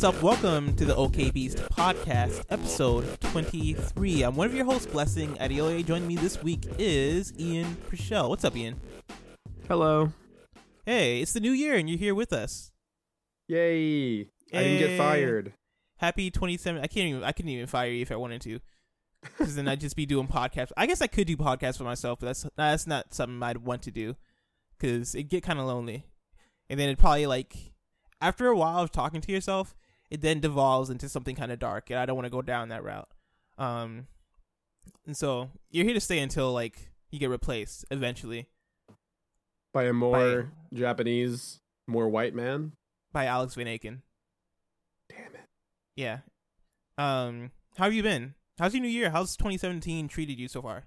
What's up? Welcome to the OK Beast podcast, episode 23. I'm one of your hosts, Blessing Adeoye. Joining me this week is Ian Prichell. What's up, Ian? Hello. Hey, it's the new year and you're here with us. Yay. I didn't get fired. Happy 27. I couldn't even fire you if I wanted to. Because then I'd just be doing podcasts. I guess I could do podcasts for myself, but that's not something I'd want to do. Because it'd get kind of lonely. And then it'd probably, after a while of talking to yourself, it then devolves into something kind of dark. And I don't want to go down that route. And so you're here to stay until, you get replaced eventually. By a more Japanese, more white man? By Alex Van Aken. Damn it. Yeah. How have you been? How's your new year? How's 2017 treated you so far?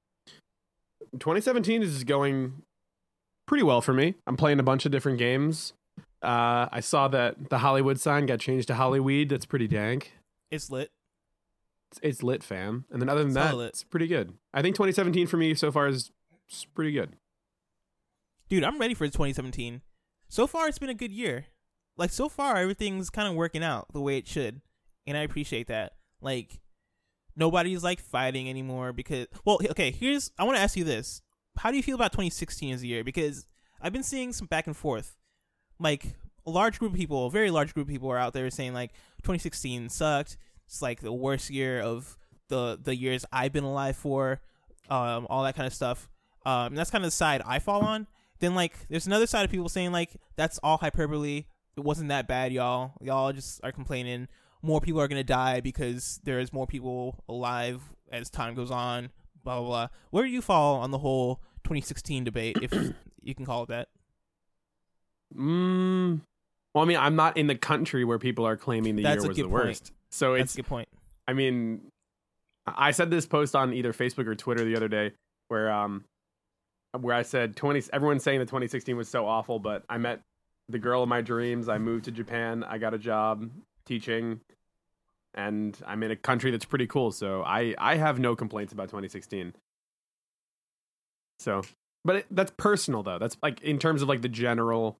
2017 is going pretty well for me. I'm playing a bunch of different games. I saw that the Hollywood sign got changed to Hollyweed. That's pretty dank. It's lit. It's lit, fam. And then other than It's that, lit. it's pretty good. I think 2017 for me so far is pretty good. Dude, I'm ready for 2017. So far, it's been a good year. So far, everything's kind of working out the way it should. And I appreciate that. Nobody's, fighting anymore because... Well, okay, I want to ask you this. How do you feel about 2016 as a year? Because I've been seeing some back and forth. A large group of people, a very large group of people are out there saying, 2016 sucked. It's, the worst year of the years I've been alive for. All that kind of stuff. And that's kind of the side I fall on. Then, there's another side of people saying, that's all hyperbole. It wasn't that bad, y'all. Y'all just are complaining. More people are going to die because there's more people alive as time goes on, blah, blah, blah. Where do you fall on the whole 2016 debate, if you can call it that? Well, I mean, I'm not in the country where people are claiming the year was the worst. So That's a good point. I mean, I said this post on either Facebook or Twitter the other day where I said everyone's saying that 2016 was so awful, but I met the girl of my dreams. I moved to Japan. I got a job teaching, and I'm in a country that's pretty cool. So I have no complaints about 2016. So, but that's personal though. That's in terms of the general,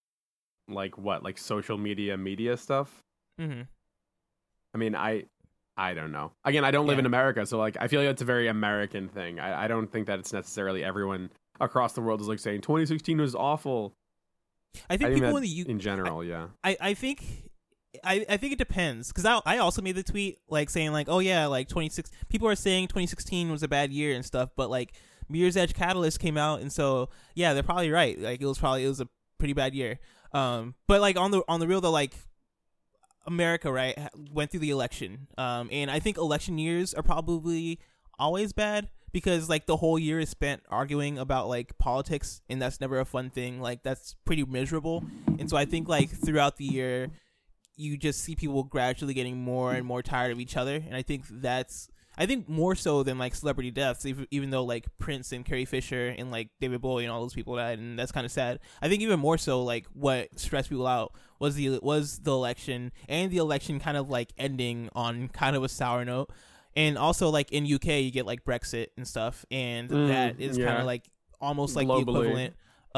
social media stuff. Mm-hmm. I mean, I don't know. Again, I don't live in America, so I feel like it's a very American thing. I don't think that it's necessarily everyone across the world is saying 2016 was awful. I think people in general, yeah. I think it depends, because I also made the tweet saying 26 people are saying 2016 was a bad year and stuff, but Mirror's Edge Catalyst came out, and so yeah, they're probably right. It was a pretty bad year. But on the real though, America, right, went through the election, and I think election years are probably always bad because the whole year is spent arguing about politics, and that's never a fun thing. That's pretty miserable. And so I think throughout the year you just see people gradually getting more and more tired of each other, and I think more so than celebrity deaths, even though Prince and Carrie Fisher and David Bowie and all those people died, and that's kind of sad. I think even more so what stressed people out was the election, and the election kind of ending on kind of a sour note. And also in UK you get Brexit and stuff, and that is kind of almost globally the equivalent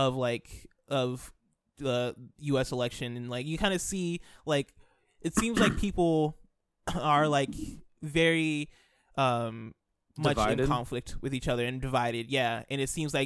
of the US election, and you kind of see it seems people are very much divided? in conflict with each other and divided, yeah. And it seems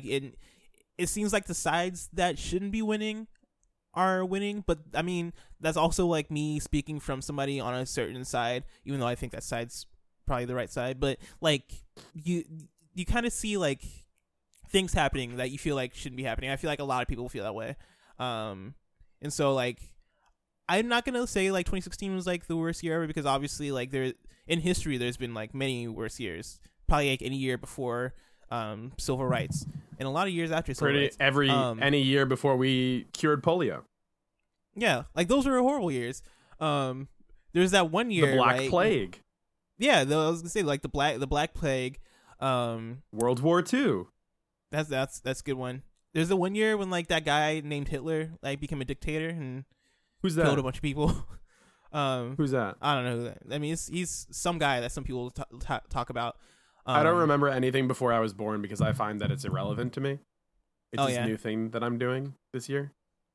the sides that shouldn't be winning are winning, but I mean that's also me speaking from somebody on a certain side, even though I think that side's probably the right side. But you kind of see things happening that you feel shouldn't be happening. I feel a lot of people feel that way, and so I'm not gonna say 2016 was the worst year ever, because obviously there in history there's been many worse years, probably any year before civil rights, and a lot of years after civil rights. Any year before we cured polio. Yeah, those were horrible years. There's that one year, the Black right? Plague. Yeah, I was gonna say the Black Plague. World War II. That's a good one. There's the one year when that guy named Hitler became a dictator and Who's that? killed a bunch of people. Who's that? I don't know who that. I mean, he's some guy that some people talk about. I don't remember anything before I was born because I find that it's irrelevant to me. It's Oh, this yeah. new thing that I'm doing this year.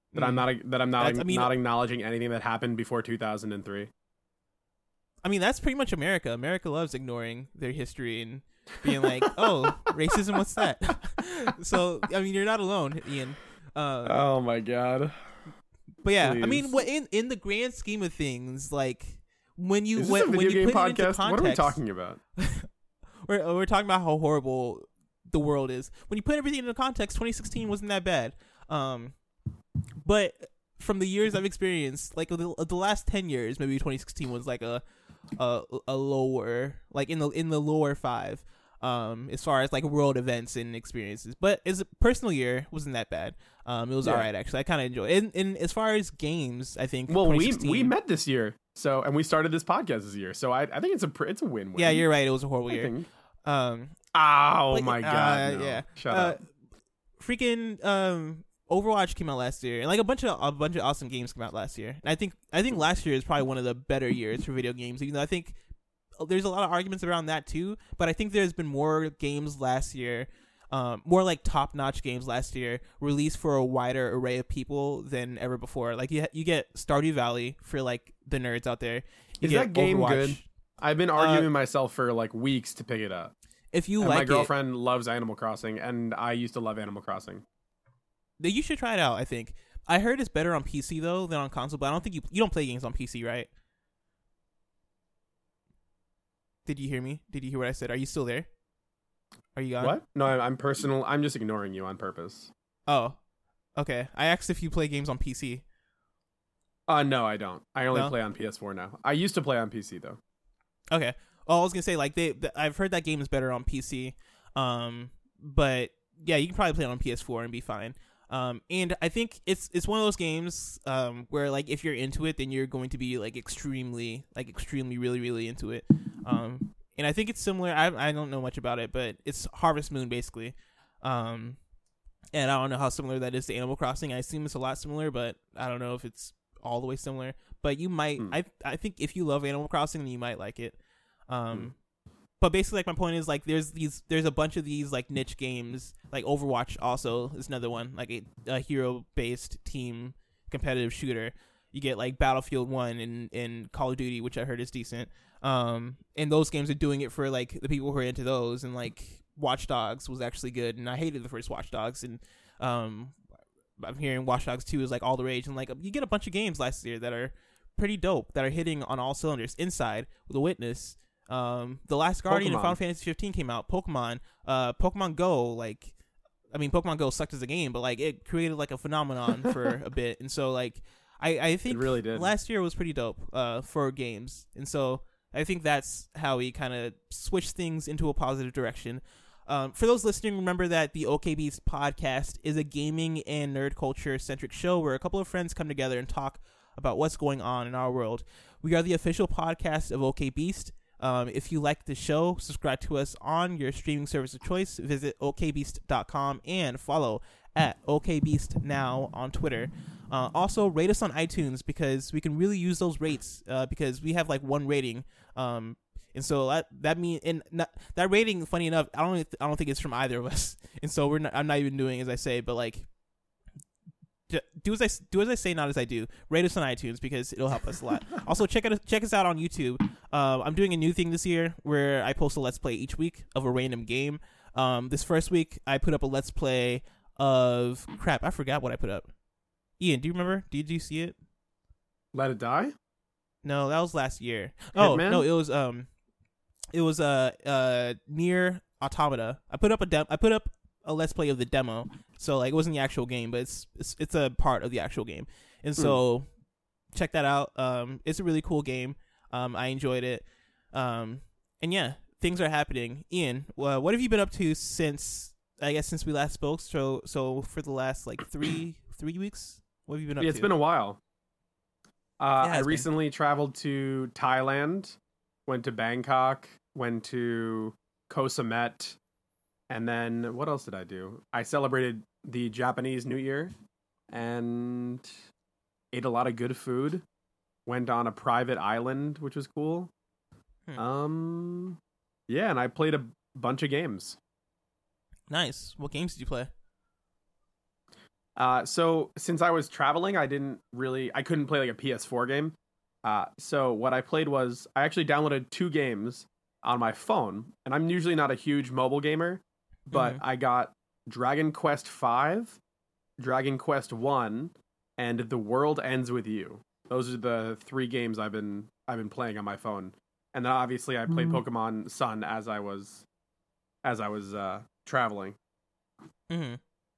that I'm not That's- I mean- not acknowledging anything that happened before 2003. I mean, that's pretty much America. America loves ignoring their history and being like, "Oh, racism, what's that?" So, I mean, you're not alone, Ian. Oh my god. But yeah, I Please. mean, in the grand scheme of things, like when you Is this when, a video when you game put it into podcast? context, What are we talking about? we're talking about how horrible the world is. When you put everything into context, 2016 wasn't that bad. But from the years I've experienced, like the last 10 years, maybe 2016 was like a lower, like in the lower 5, as far as like world events and experiences. But as a personal year, wasn't that bad. It was Yeah. alright actually. I kind of enjoyed it. And as far as games, I think Well, we 2016 met this year, so and we started this podcast this year, so I think it's a win-win. Yeah, you're right. It was a horrible I year. think. Um, Oh like, my god! No. yeah. Shut up. Freaking Overwatch came out last year, and like a bunch of awesome games came out last year. And I think last year is probably one of the better years for video games. Even though I think there's a lot of arguments around that too, but I think there's been more games last year, more like top-notch games last year, released for a wider array of people than ever before. Like you get Stardew Valley for like the nerds out there. You Is get that game Overwatch. good? I've been arguing myself for like weeks to pick it up. If you And like my it, girlfriend loves Animal Crossing, and I used to love Animal Crossing. you should try it out. I think I heard it's better on PC though than on console, but I don't think you don't play games on PC, right? Did you hear me? Did you hear what I said? Are you still there? Are you gone? What? No, I'm just ignoring you on purpose. Oh, okay. I asked if you play games on PC. No, I don't. I only No? play on PS4 now. I used to play on PC though. Okay. Oh, I was gonna say like I've heard that game is better on PC. But yeah, you can probably play it on PS4 and be fine. And I think it's one of those games where like if you're into it, then you're going to be like extremely really really into it. And I think it's similar. I don't know much about it, but it's Harvest Moon basically. And I don't know how similar that is to Animal Crossing. I assume it's a lot similar, but I don't know if it's all the way similar. But you might. I think if you love Animal Crossing, then you might like it. But basically, like my point is like there's a bunch of these like niche games, like Overwatch also is another one, like a hero based team competitive shooter. You get like Battlefield 1 and Call of Duty, which I heard is decent. And those games are doing it for like the people who are into those, and like Watch Dogs was actually good, and I hated the first Watch Dogs, and I'm hearing Watch Dogs 2 is like all the rage, and like you get a bunch of games last year that are pretty dope, that are hitting on all cylinders. Inside with The Witness, The Last Guardian, and Final Fantasy 15 came out. Pokemon Go, like I mean Pokemon Go sucked as a game, but like it created like a phenomenon for a bit, and so like I think It really did. last year was pretty dope for games, and so I think that's how we kind of switch things into a positive direction. For those listening, remember that the OK Beast podcast is a gaming and nerd culture centric show where a couple of friends come together and talk about what's going on in our world. We are the official podcast of OK Beast. If you like the show, subscribe to us on your streaming service of choice. Visit okbeast.com and follow at OKBeast now on Twitter. Also, rate us on iTunes because we can really use those rates because we have like one rating. And so that rating, funny enough, I don't think it's from either of us. And so I'm not even doing as I say, but like do as I say, not as I do. Rate us on iTunes because it'll help us a lot. Also, check us out on YouTube. I'm doing a new thing this year where I post a Let's Play each week of a random game. This first week I put up a Let's Play of crap. I forgot what I put up. Ian, do you remember? Did you see it? Let It Die? No, that was last year. Oh Hitman? no, it was Nier Automata. I put up a Let's Play of the demo, so like it wasn't the actual game, but it's a part of the actual game, and so check that out. It's a really cool game. I enjoyed it, and yeah, things are happening. Ian, what have you been up to since we last spoke? So for the last like three weeks, what have you been up to? It's been a while. I it's been. recently traveled to Thailand, went to Bangkok, went to Koh Samet, and then what else did I do? I celebrated the Japanese New Year and ate a lot of good food. Went on a private island, which was cool. Yeah, and I played a bunch of games. Nice. What games did you play? So since I was traveling, I couldn't play like a PS4 game. So what I played was I actually downloaded 2 games on my phone, and I'm usually not a huge mobile gamer, but I got Dragon Quest V, Dragon Quest 1, and The World Ends With You. Those are the 3 games I've been playing on my phone. And then obviously I played Pokemon Sun as I was traveling. Mm-hmm.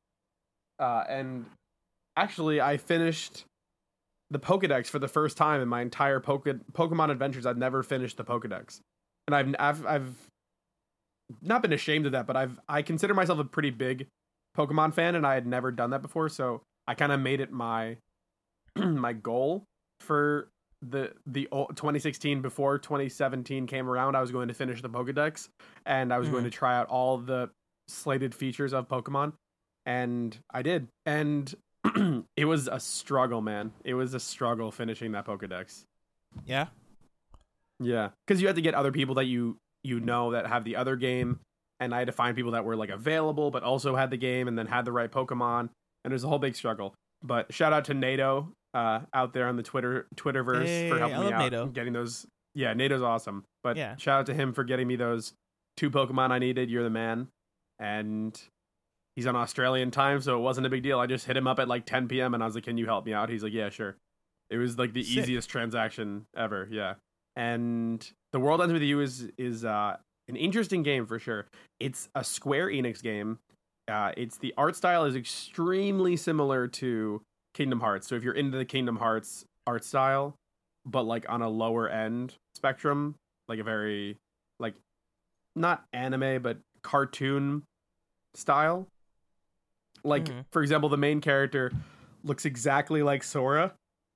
And actually I finished the Pokedex for the first time in my entire Pokemon adventures. I've never finished the Pokedex. And I've not been ashamed of that, but I consider myself a pretty big Pokemon fan, and I had never done that before, so I kind of made it my my goal for the 2016 before 2017 came around. I was going to finish the Pokedex, and I was going to try out all the slated features of Pokemon, and I did. And it was a struggle, man. It was a struggle finishing that Pokedex. Yeah. Yeah, because you had to get other people that you know that have the other game, and I had to find people that were like available but also had the game and then had the right Pokemon, and it was a whole big struggle. But shout out to NATO out there on the Twitterverse for helping me out NATO. Getting those. Yeah, NATO's awesome. But Yeah. shout out to him for getting me those 2 Pokemon I needed. You're the man. And he's on Australian time, so it wasn't a big deal. I just hit him up at like 10 p.m. and I was like, "Can you help me out?" He's like, "Yeah, sure." It was like the easiest transaction ever. Yeah. And The World Ends With You is an interesting game for sure. It's a Square Enix game. It's the art style is extremely similar to Kingdom Hearts. So if you're into the Kingdom Hearts art style, but like on a lower end spectrum, like a very like not anime but cartoon style. Like for example, the main character looks exactly like Sora.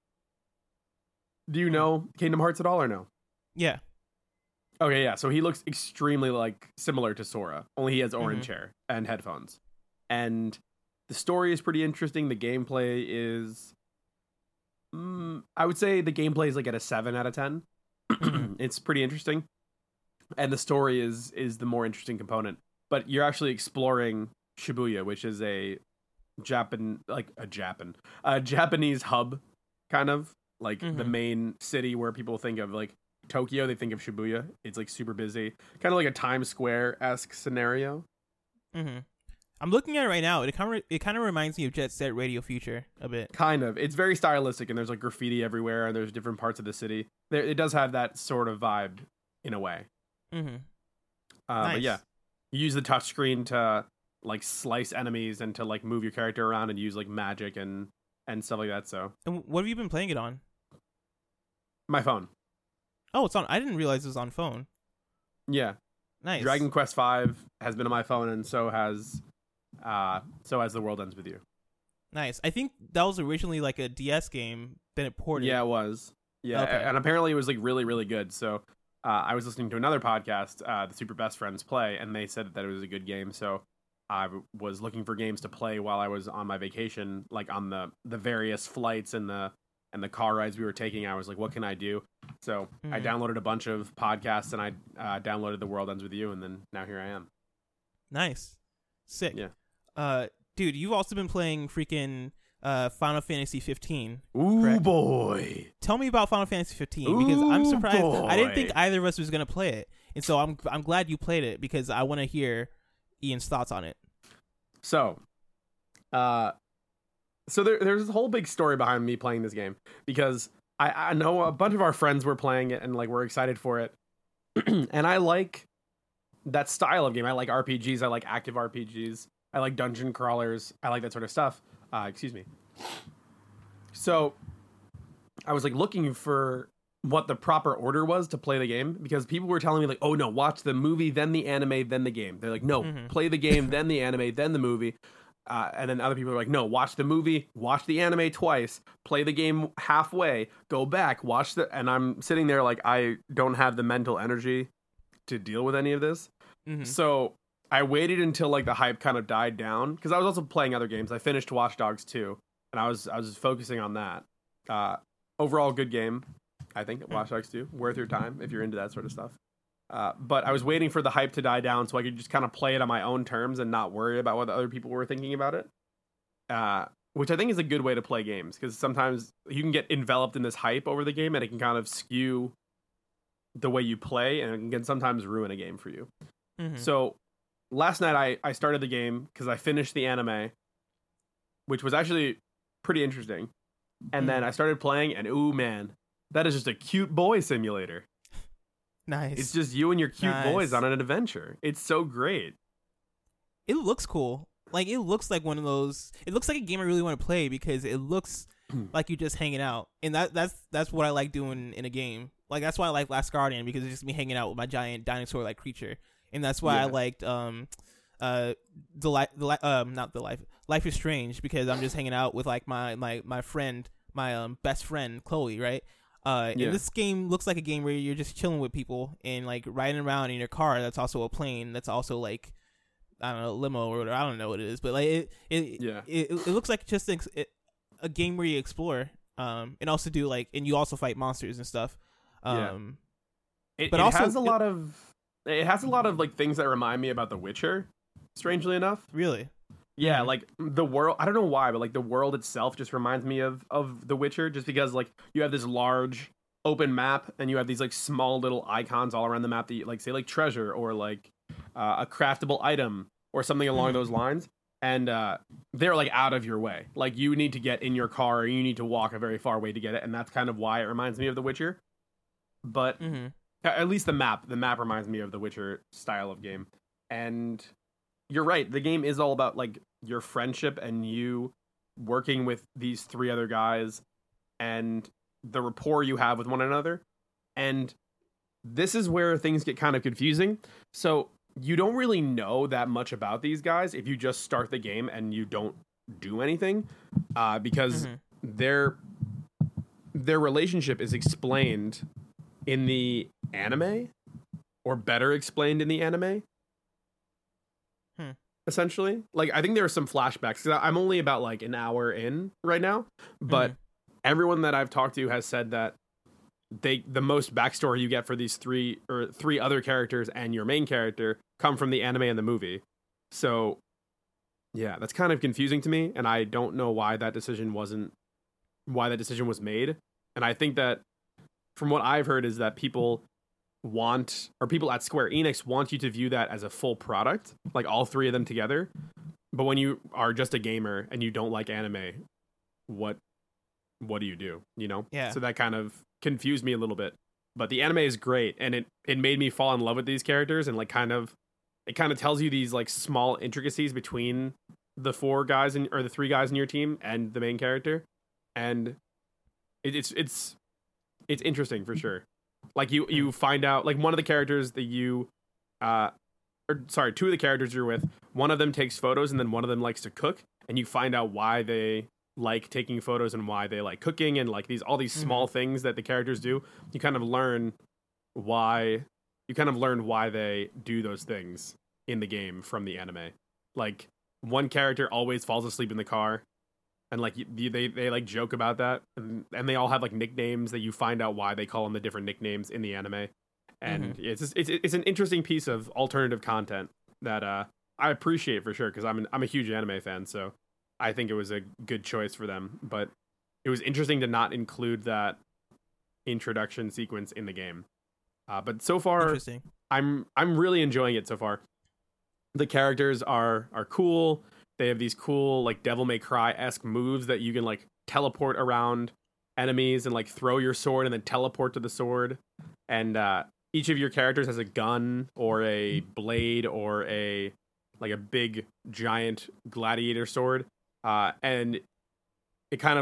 Do you know Kingdom Hearts at all or no? Yeah. Okay, yeah. So he looks extremely like similar to Sora, only he has orange hair and headphones. And the story is pretty interesting. The gameplay is, I would say the gameplay is like at a 7 out of 10. It's pretty interesting, and the story is the more interesting component. But you're actually exploring Shibuya, which is a Japanese hub, kind of. Like the main city where people think of like Tokyo, they think of Shibuya. It's like super busy, kind of like a Times Square-esque scenario. I'm looking at it right now. It kind of reminds me of Jet Set Radio Future a bit. Kind of. It's very stylistic, and there's like graffiti everywhere, and there's different parts of the city. It does have that sort of vibe in a way. Nice. But yeah, you use the touchscreen to like slice enemies and to like move your character around and use like magic and stuff like that. So, and what have you been playing it on? My phone. Oh, it's on. I didn't realize it was on phone. Yeah. Nice. Dragon Quest V has been on my phone, and so has The World Ends With You. Nice. I think that was originally like a DS game, then it ported. Yeah, it was. Yeah, okay. And apparently it was like really, really good. So I was listening to another podcast, the Super Best Friends Play, and they said that it was a good game. So I was looking for games to play while I was on my vacation, like on the various flights and the car rides we were taking. I was like, what can I do? So I downloaded a bunch of podcasts, and I downloaded The World Ends With You, and then now here I am. Nice. Sick. Yeah. Dude, you've also been playing freaking Final Fantasy 15. Ooh, correct? Boy. Tell me about Final Fantasy 15 because I'm surprised. Boy. I didn't think either of us was going to play it. And so I'm glad you played it because I want to hear Ian's thoughts on it. So, there's this whole big story behind me playing this game because I know a bunch of our friends were playing it and like we're excited for it. And I like that style of game. I like RPGs. I like active RPGs. I like dungeon crawlers. I like that sort of stuff. Excuse me. So I was like looking for what the proper order was to play the game because people were telling me like, oh no, watch the movie, then the anime, then the game. They're like, no, play the game, then the anime, then the movie. And then other people are like, no, watch the movie, watch the anime twice, play the game halfway, go back, and I'm sitting there like, I don't have the mental energy to deal with any of this. So I waited until like the hype kind of died down because I was also playing other games. I finished Watch Dogs 2 and I was focusing on that. Overall good game. I think Watch Dogs 2 worth your time if you're into that sort of stuff. But I was waiting for the hype to die down so I could just kind of play it on my own terms and not worry about what the other people were thinking about it. which I think is a good way to play games, because sometimes you can get enveloped in this hype over the game, and it can kind of skew the way you play, and it can sometimes ruin a game for you. Mm-hmm. So last night I started the game because I finished the anime, which was actually pretty interesting. And then I started playing, and ooh man, that is just a cute boy simulator. Nice. It's just you and your cute boys on an adventure. It's so great. It looks cool. Like, it looks like one of those. It looks like a game I really want to play because it looks like you're just hanging out, and that's what I like doing in a game. Like, that's why I like Last Guardian, because it's just me hanging out with my giant dinosaur like creature, and that's why I liked Life is Strange, because I'm just hanging out with like my friend, my best friend Chloe, right? And this game looks like a game where you're just chilling with people and like riding around in your car. That's also a plane. That's also like, I don't know, limo or whatever. I don't know what it is, but like it looks like just a game where you explore, and also do like, and you also fight monsters and stuff. It has a lot of like things that remind me about The Witcher, strangely enough. Really? Yeah, like the world, I don't know why, but like the world itself just reminds me of The Witcher, just because like you have this large open map and you have these like small little icons all around the map that you, like, say like treasure or like a craftable item or something along those lines, and they're like out of your way. Like you need to get in your car or you need to walk a very far way to get it, and that's kind of why it reminds me of The Witcher. But at least the map reminds me of The Witcher style of game. And you're right, the game is all about like your friendship and you working with these three other guys and the rapport you have with one another. And this is where things get kind of confusing. So you don't really know that much about these guys if you just start the game and you don't do anything, because their relationship is explained in the anime, or better explained in the anime. Essentially, like I think there are some flashbacks, because I'm only about like an hour in right now, but everyone that I've talked to has said that the most backstory you get for these three other characters and your main character come from the anime and the movie. So yeah, that's kind of confusing to me, and I don't know why that decision was made. And I think that from what I've heard is that people at Square Enix want you to view that as a full product, like all three of them together. But when you are just a gamer and you don't like anime, what do you do? You know? Yeah. So that kind of confused me a little bit. But the anime is great, and it made me fall in love with these characters, and like it kind of tells you these like small intricacies between the the three guys in your team and the main character, and it's interesting for sure. Like you find out, like one of the characters that two of the characters you're with, one of them takes photos and then one of them likes to cook, and you find out why they like taking photos and why they like cooking, and like all these small things that the characters do. You kind of learn why they do those things in the game from the anime. Like one character always falls asleep in the car, and like they like joke about that, and they all have like nicknames that you find out why they call them the different nicknames in the anime. And it's an interesting piece of alternative content that I appreciate for sure, because I'm a huge anime fan, so I think it was a good choice for them. But it was interesting to not include that introduction sequence in the game. But so far, I'm really enjoying it so far. The characters are cool. They have these cool like Devil May Cry-esque moves that you can like teleport around enemies and like throw your sword and then teleport to the sword. And each of your characters has a gun or a blade or a big giant gladiator sword. And it kind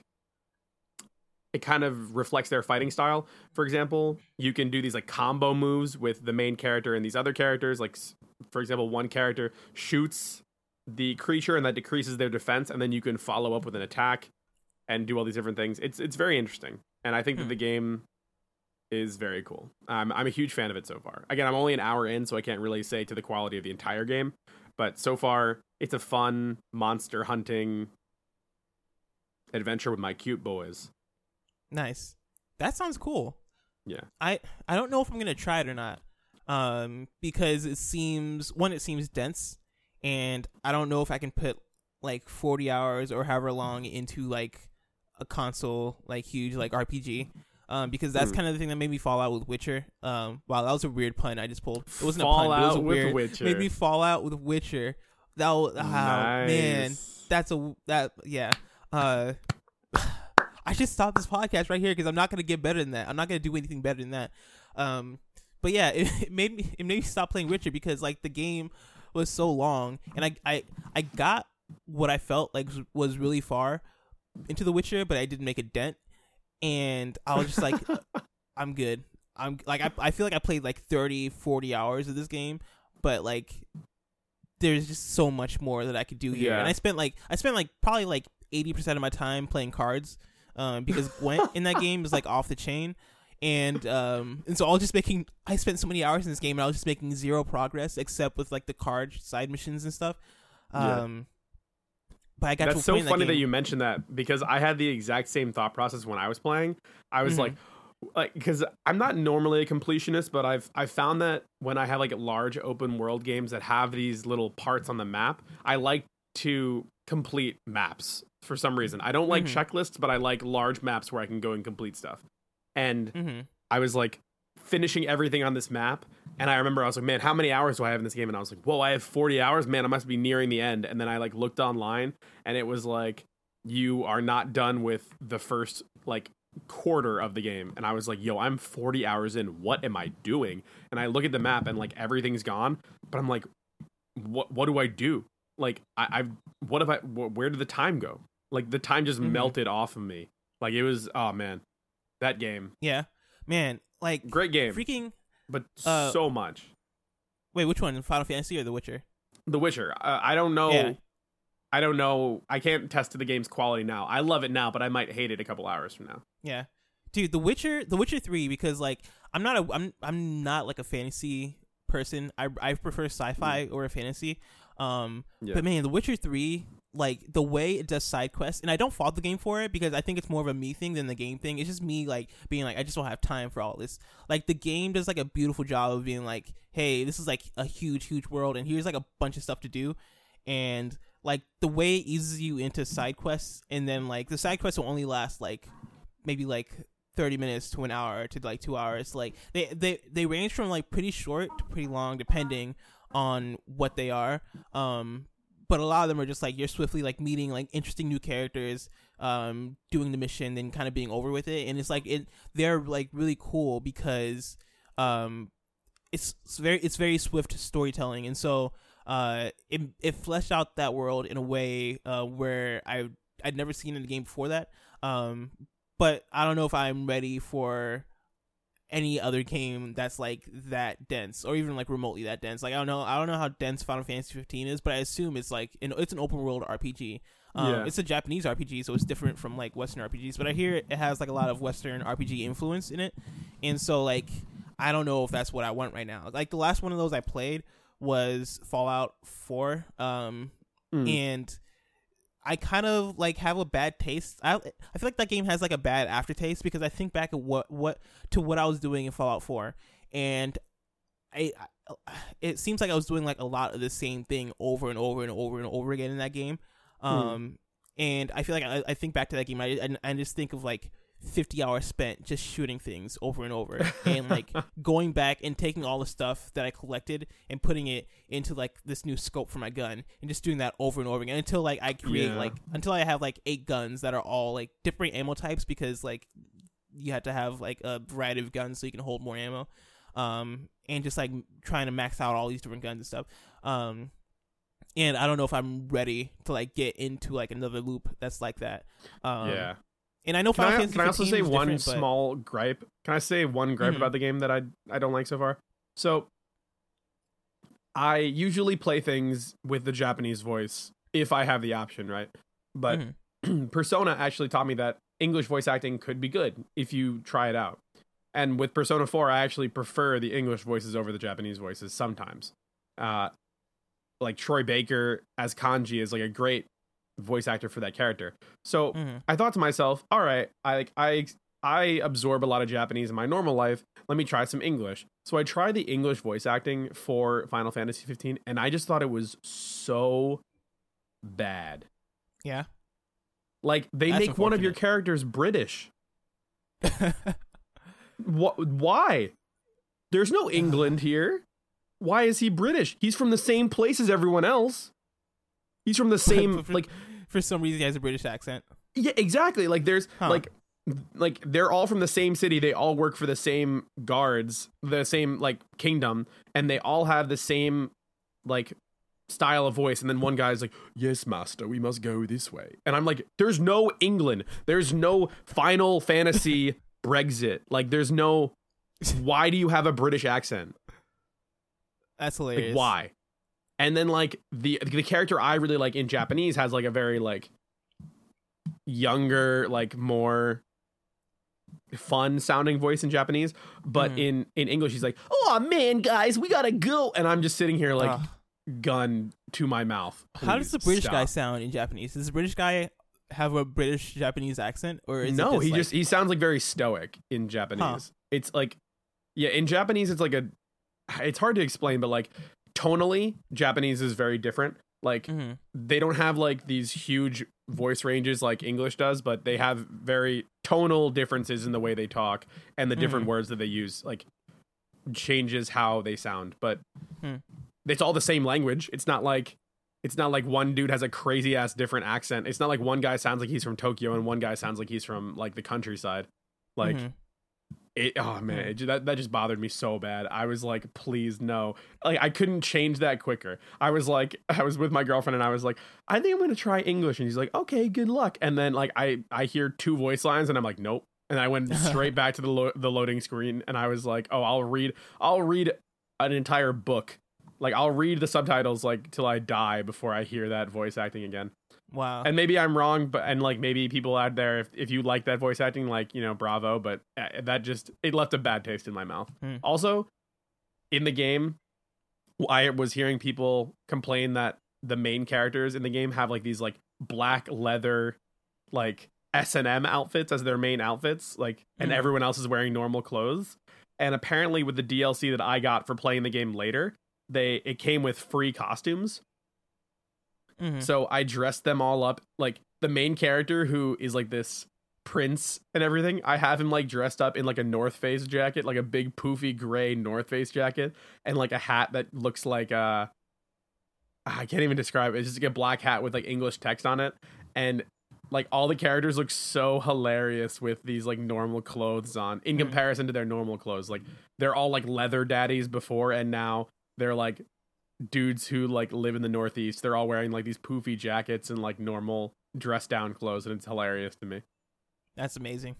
of reflects their fighting style. For example, you can do these like combo moves with the main character and these other characters. Like, for example, one character shoots the creature and that decreases their defense, and then you can follow up with an attack and do all these different things. It's very interesting, and I think that the game is very cool. I'm a huge fan of it so far. Again, I'm only an hour in, so I can't really say to the quality of the entire game, but so far it's a fun monster hunting adventure with my cute boys. Nice. That sounds cool. Yeah. I don't know if I'm gonna try it or not, because it seems dense, and I don't know if I can put like 40 hours or however long into like a console like huge like RPG. Because that's kind of the thing that made me fall out with Witcher. Wow, that was a weird pun I just pulled. It wasn't a pun, but it was a weird. Witcher. Made me fall out with Witcher. That was, Nice. man, yeah. I should stop this podcast right here because I'm not gonna get better than that. I'm not gonna do anything better than that. But yeah, it made me stop playing Witcher because like the game was so long, and I got what I felt like was really far into The Witcher, but I didn't make a dent. And I was just like, I'm good. I'm like, I feel like I played like 30, 40 hours of this game, but like, there's just so much more that I could do here. Yeah. And I spent probably like 80% of my time playing cards, because Gwent in that game is like off the chain. And so I spent so many hours in this game and I was just making zero progress except with like the card side missions and stuff. But I got That's to a so point in funny that you mentioned that because I had the exact same thought process when I was playing. I was like because I'm not normally a completionist, but I've found that when I have like large open world games that have these little parts on the map, I like to complete maps for some reason. I don't like checklists, but I like large maps where I can go and complete stuff. And I was like finishing everything on this map, and I remember I was like, man, how many hours do I have in this game? And I was like, whoa, I have 40 hours, man, I must be nearing the end. And then I like looked online and it was like, you are not done with the first like quarter of the game. And I was like, yo, I'm 40 hours in, what am I doing? And I look at the map and like everything's gone, but I'm like, what do I do? Like where did the time go? Like the time just melted off of me. Like it was, oh man, that game. Yeah, man, like great game. Freaking, but so much. Wait, which one? Final Fantasy or The Witcher? The Witcher. I don't know. Yeah. I don't know. I can't test to the game's quality now. I love it now, but I might hate it a couple hours from now. Yeah, dude, The Witcher 3, because like I'm not like a fantasy person. I prefer sci-fi or a fantasy. But man, The Witcher 3, like the way it does side quests, and I don't fault the game for it because I think it's more of a me thing than the game thing. It's just me like being like, I just don't have time for all this. Like the game does like a beautiful job of being like, hey, this is like a huge world, and here's like a bunch of stuff to do, and like the way it eases you into side quests, and then like the side quests will only last like maybe like 30 minutes to an hour to like 2 hours. Like they range from like pretty short to pretty long depending on what they are. But a lot of them are just like you're swiftly like meeting like interesting new characters, doing the mission, then kind of being over with it. And it's like they're like really cool because it's very swift storytelling, and so it fleshed out that world in a way where I'd never seen in the game before that. But I don't know if I'm ready for any other game that's like that dense or even like remotely that dense. Like I don't know how dense Final Fantasy 15 is, but I assume it's like it's an open world RPG. It's a Japanese RPG, so it's different from like Western RPGs, but I hear it has like a lot of Western RPG influence in it. And so like I don't know if that's what I want right now. Like the last one of those I played was Fallout 4, and I kind of like have a bad taste. I feel like that game has like a bad aftertaste because I think back at what I was doing in Fallout 4, and it seems like I was doing like a lot of the same thing over and over and over and over again in that game. And I feel like I think back to that game, I just think of like 50 hours spent just shooting things over and over and like going back and taking all the stuff that I collected and putting it into like this new scope for my gun and just doing that over and over again until like I create until I have like 8 guns that are all like different ammo types, because like you have to have like a variety of guns so you can hold more ammo, and just like trying to max out all these different guns and stuff. And I don't know if I'm ready to like get into like another loop that's like that. And I know Final Fantasy 15 can I also say one but... small gripe? Can I say one gripe about the game that I don't like so far? So I usually play things with the Japanese voice if I have the option, right? But Persona actually taught me that English voice acting could be good if you try it out. And with Persona 4, I actually prefer the English voices over the Japanese voices sometimes. Like Troy Baker as Kanji is like a great voice actor for that character. So I thought to myself, all right, I absorb a lot of Japanese in my normal life. Let me try some English. So I tried the English voice acting for Final Fantasy 15, and I just thought it was so bad. Yeah. Like they That's make one of your unfortunate. characters British. Why? There's no England here. Why is he British? He's from the same place as everyone else. He's from the same for, like for some reason he has a British accent. yeah, exactly. Like there's Huh. like they're all from the same city. They all work for the same guards, the same like kingdom, and they all have the same like style of voice. And then one guy's like, "Yes, master, we must go this way." And I'm like, "There's no England. There's no Final Fantasy Brexit. Like there's no. Why do you have a British accent? That's Like hilarious. why?" And then like the character I really like in Japanese has like a very like younger, like more fun sounding voice in Japanese, but in English he's like, "Oh man, guys, we gotta go," and I'm just sitting here like Ugh. gun to my mouth. How does the British guy stop. sound in Japanese? Does the British guy have a British Japanese accent, or is No, it he like, just he sounds like very stoic in Japanese. Huh. It's like yeah, in Japanese it's like it's hard to explain, but like tonally Japanese is very different. Like Mhm. they don't have like these huge voice ranges like English does, but they have very tonal differences in the way they talk, and the different words that they use like changes how they sound. But Hmm. it's all the same language. It's not like one dude has a crazy ass different accent. It's not like one guy sounds like he's from Tokyo and one guy sounds like he's from like the countryside. Like Mhm. that just bothered me so bad. I was like, please no. Like I couldn't change that quicker. I was with my girlfriend and I was like, I think I'm gonna try English, and he's like, okay, good luck. And then like I hear two voice lines and I'm like, nope. And I went straight back to the loading screen and I was like, oh, I'll read an entire book. Like I'll read the subtitles like till I die before I hear that voice acting again. Wow. And maybe I'm wrong, but and like maybe people out there, if you like that voice acting, like, you know, bravo. But that just it left a bad taste in my mouth. Also, in the game, I was hearing people complain that the main characters in the game have like these like black leather like S&M outfits as their main outfits, like, and everyone else is wearing normal clothes. And apparently, with the DLC that I got for playing the game later, it came with free costumes. So I dressed them all up. Like the main character, who is like this prince and everything, I have him like dressed up in like a North Face jacket, like a big poofy gray North Face jacket, and like a hat that looks like I can't even describe it. It's just like a black hat with like English text on it. And like all the characters look so hilarious with these like normal clothes on in comparison to their normal clothes. Like they're all like leather daddies before, and now they're like dudes who like live in the Northeast. They're all wearing like these poofy jackets and like normal dress down clothes, and it's hilarious to me. That's amazing.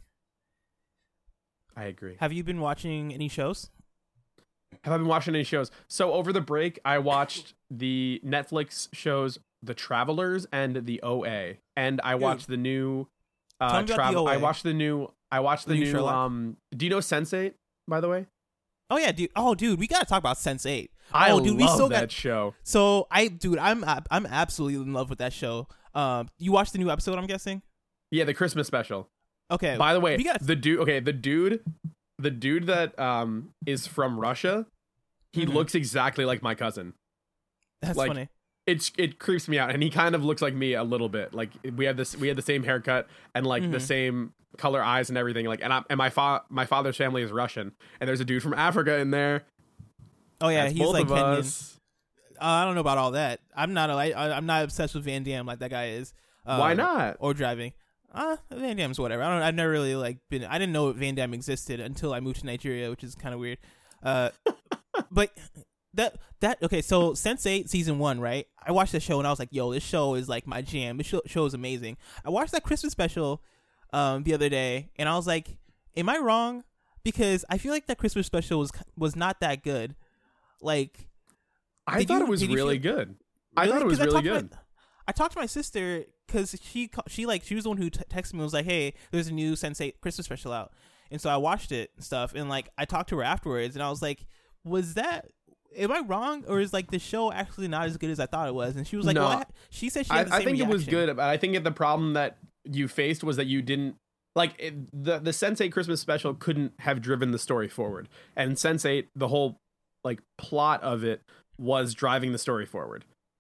I agree. Have you been watching any shows? Have I been watching any shows? So over the break, I watched the Netflix shows The Travelers and The OA, and I watched the new Tell me about The OA. I watched the new Sherlock? do you know Sense8, by the way? Oh yeah, dude. Oh dude, we gotta talk about Sense8. I dude, we love still that got show. So I'm absolutely in love with that show. You watched the new episode, I'm guessing? Yeah, the Christmas special. Okay. By the way, we got the dude that is from Russia, he looks exactly like my cousin. That's like, funny. It creeps me out, and he kind of looks like me a little bit. Like we had the same haircut and like the same color eyes and everything. Like and my father's family is Russian, and there's a dude from Africa in there. Oh yeah, That's he's both like of Kenyan. us. I don't know about all that. I'm not obsessed with Van Damme like that guy is. Why not? Or driving. Van Damme's whatever. I've never really like been. I didn't know Van Damme existed until I moved to Nigeria, which is kind of weird. But that okay. So Sense8 season 1, right? I watched the show and I was like, yo, this show is like my jam. This show is amazing. I watched that Christmas special the other day, and I was like, am I wrong? Because I feel like that Christmas special was not that good. Like, I thought it was really good. I thought it was really good. I talked to my sister because she was the one who texted me and was like, hey, there's a new Sense8 Christmas special out. And so I watched it and stuff, and like I talked to her afterwards, and I was like, am I wrong, or is like the show actually not as good as I thought it was? And she was like, No. well, she said she had the same I think reaction. it was good, but I think the problem that you faced was that you didn't like the Sense8 Christmas special couldn't have driven the story forward, and Sense8, the whole like plot of it was driving the story forward.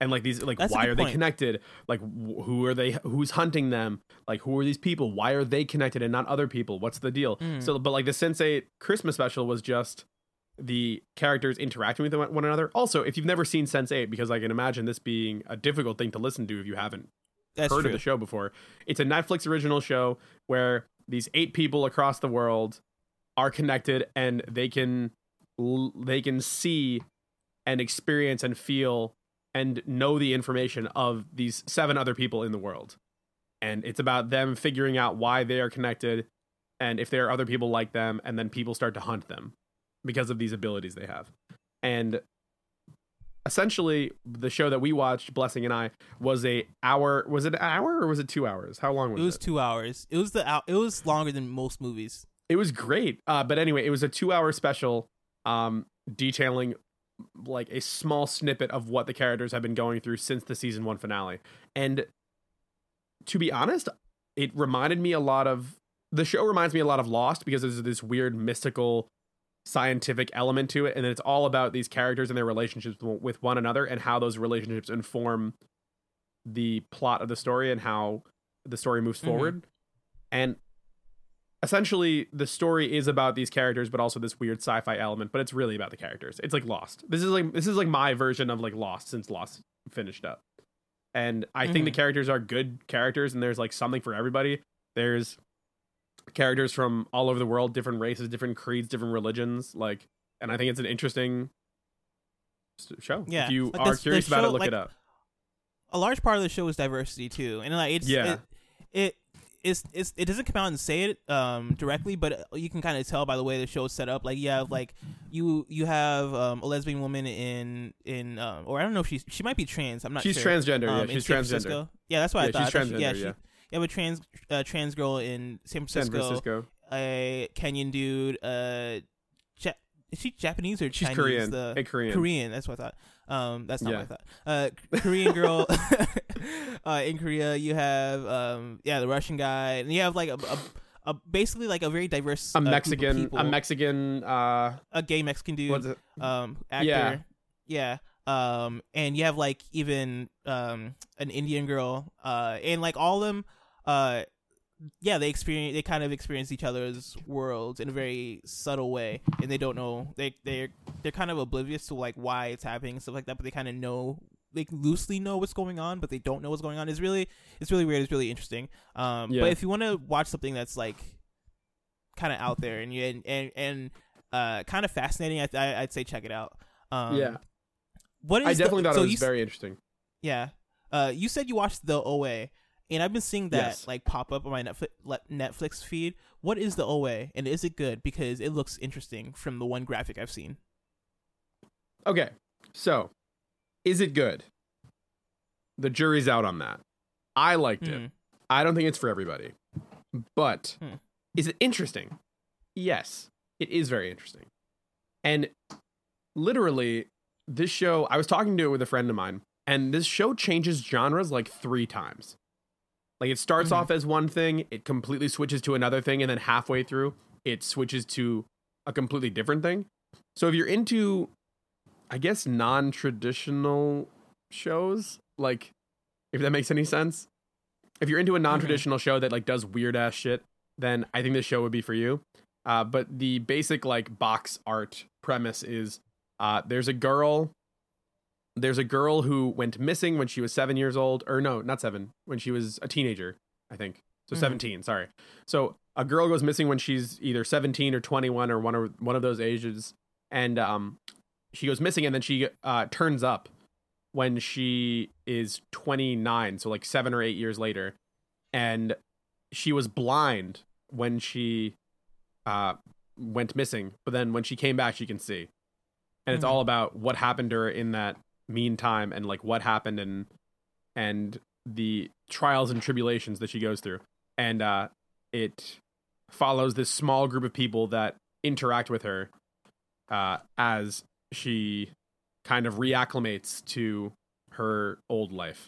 And like these, like, That's a why good are they point. connected? Like, who are they? Who's hunting them? Like, who are these people? Why are they connected and not other people? What's the deal? Mm. So, but like the Sense8 Christmas special was just the characters interacting with one another. Also, if you've never seen Sense8, because I can imagine this being a difficult thing to listen to if you haven't That's heard true. of the show before, it's a Netflix original show where these 8 people across the world are connected, and they can see and experience and feel and know the information of these 7 other people in the world. And it's about them figuring out why they are connected and if there are other people like them, and then people start to hunt them because of these abilities they have. And essentially the show that we watched, Blessing and I, was an hour. Was it an hour or was it 2 hours? How long was it? It was 2 hours. It was longer than most movies. It was great. But anyway, it was a 2-hour special detailing like a small snippet of what the characters have been going through since the season 1 finale. And to be honest, it reminded me a lot of the show reminds me a lot of Lost, because there's this weird mystical scientific element to it, and then it's all about these characters and their relationships with one another, and how those relationships inform the plot of the story and how the story moves forward. And essentially the story is about these characters, but also this weird sci-fi element, but it's really about the characters. It's like Lost. This is like my version of like Lost since Lost finished up. And I think the characters are good characters, and there's like something for everybody. There's characters from all over the world, different races, different creeds, different religions, like, and I think it's an interesting show. Yeah. If you Like are curious about show, it, look like, it up. A large part of the show is diversity too, and like it doesn't come out and say it directly, but you can kind of tell by the way the show is set up. Like you have you have a lesbian woman in or I don't know if she might be trans. I'm not She's sure. transgender. Yeah, in she's San transgender. Francisco. Yeah, that's what I thought. She's transgender. You have a trans girl in San Francisco. A Kenyan dude. Is she Japanese or she's Chinese? Korean. Korean. That's what I thought. That's not Yeah. what I thought. Korean girl. In Korea, you have the Russian guy, and you have like a basically like a very diverse a group of Mexican people. A gay Mexican dude. What's it? Actor. Yeah. And you have like even an Indian girl. And like all of them. They kind of experience each other's worlds in a very subtle way, and they don't know they're kind of oblivious to like why it's happening and stuff like that, but they kind of know, they loosely know what's going on, but they don't know what's going on. It's really weird. It's really interesting. But if you want to watch something that's like kind of out there and kind of fascinating, I'd say check it out. What is I definitely thought it was you, very interesting. Yeah. You said you watched the OA. And I've been seeing that like pop up on my Netflix feed. What is the OA, and is it good? Because it looks interesting from the one graphic I've seen. Okay, so is it good? The jury's out on that. I liked it. I don't think it's for everybody. But is it interesting? Yes, it is very interesting. And literally, this show, I was talking to it with a friend of mine, and this show changes genres like 3 times. Like it starts off as one thing, it completely switches to another thing, and then halfway through, it switches to a completely different thing. So if you're into, I guess, non-traditional shows, like, if that makes any sense, if you're into a non-traditional show that like does weird ass shit, then I think this show would be for you. But the basic like box art premise is there's a girl who went missing when she was 7 years old, or no, not 7, when she was a teenager, I think. So 17, sorry. So a girl goes missing when she's either 17 or 21 or one of those ages, and she goes missing, and then she turns up when she is 29, so like 7 or 8 years later, and she was blind when she went missing, but then when she came back, she can see. And it's all about what happened to her in that meantime, and like what happened, and the trials and tribulations that she goes through. And it follows this small group of people that interact with her as she kind of reacclimates to her old life.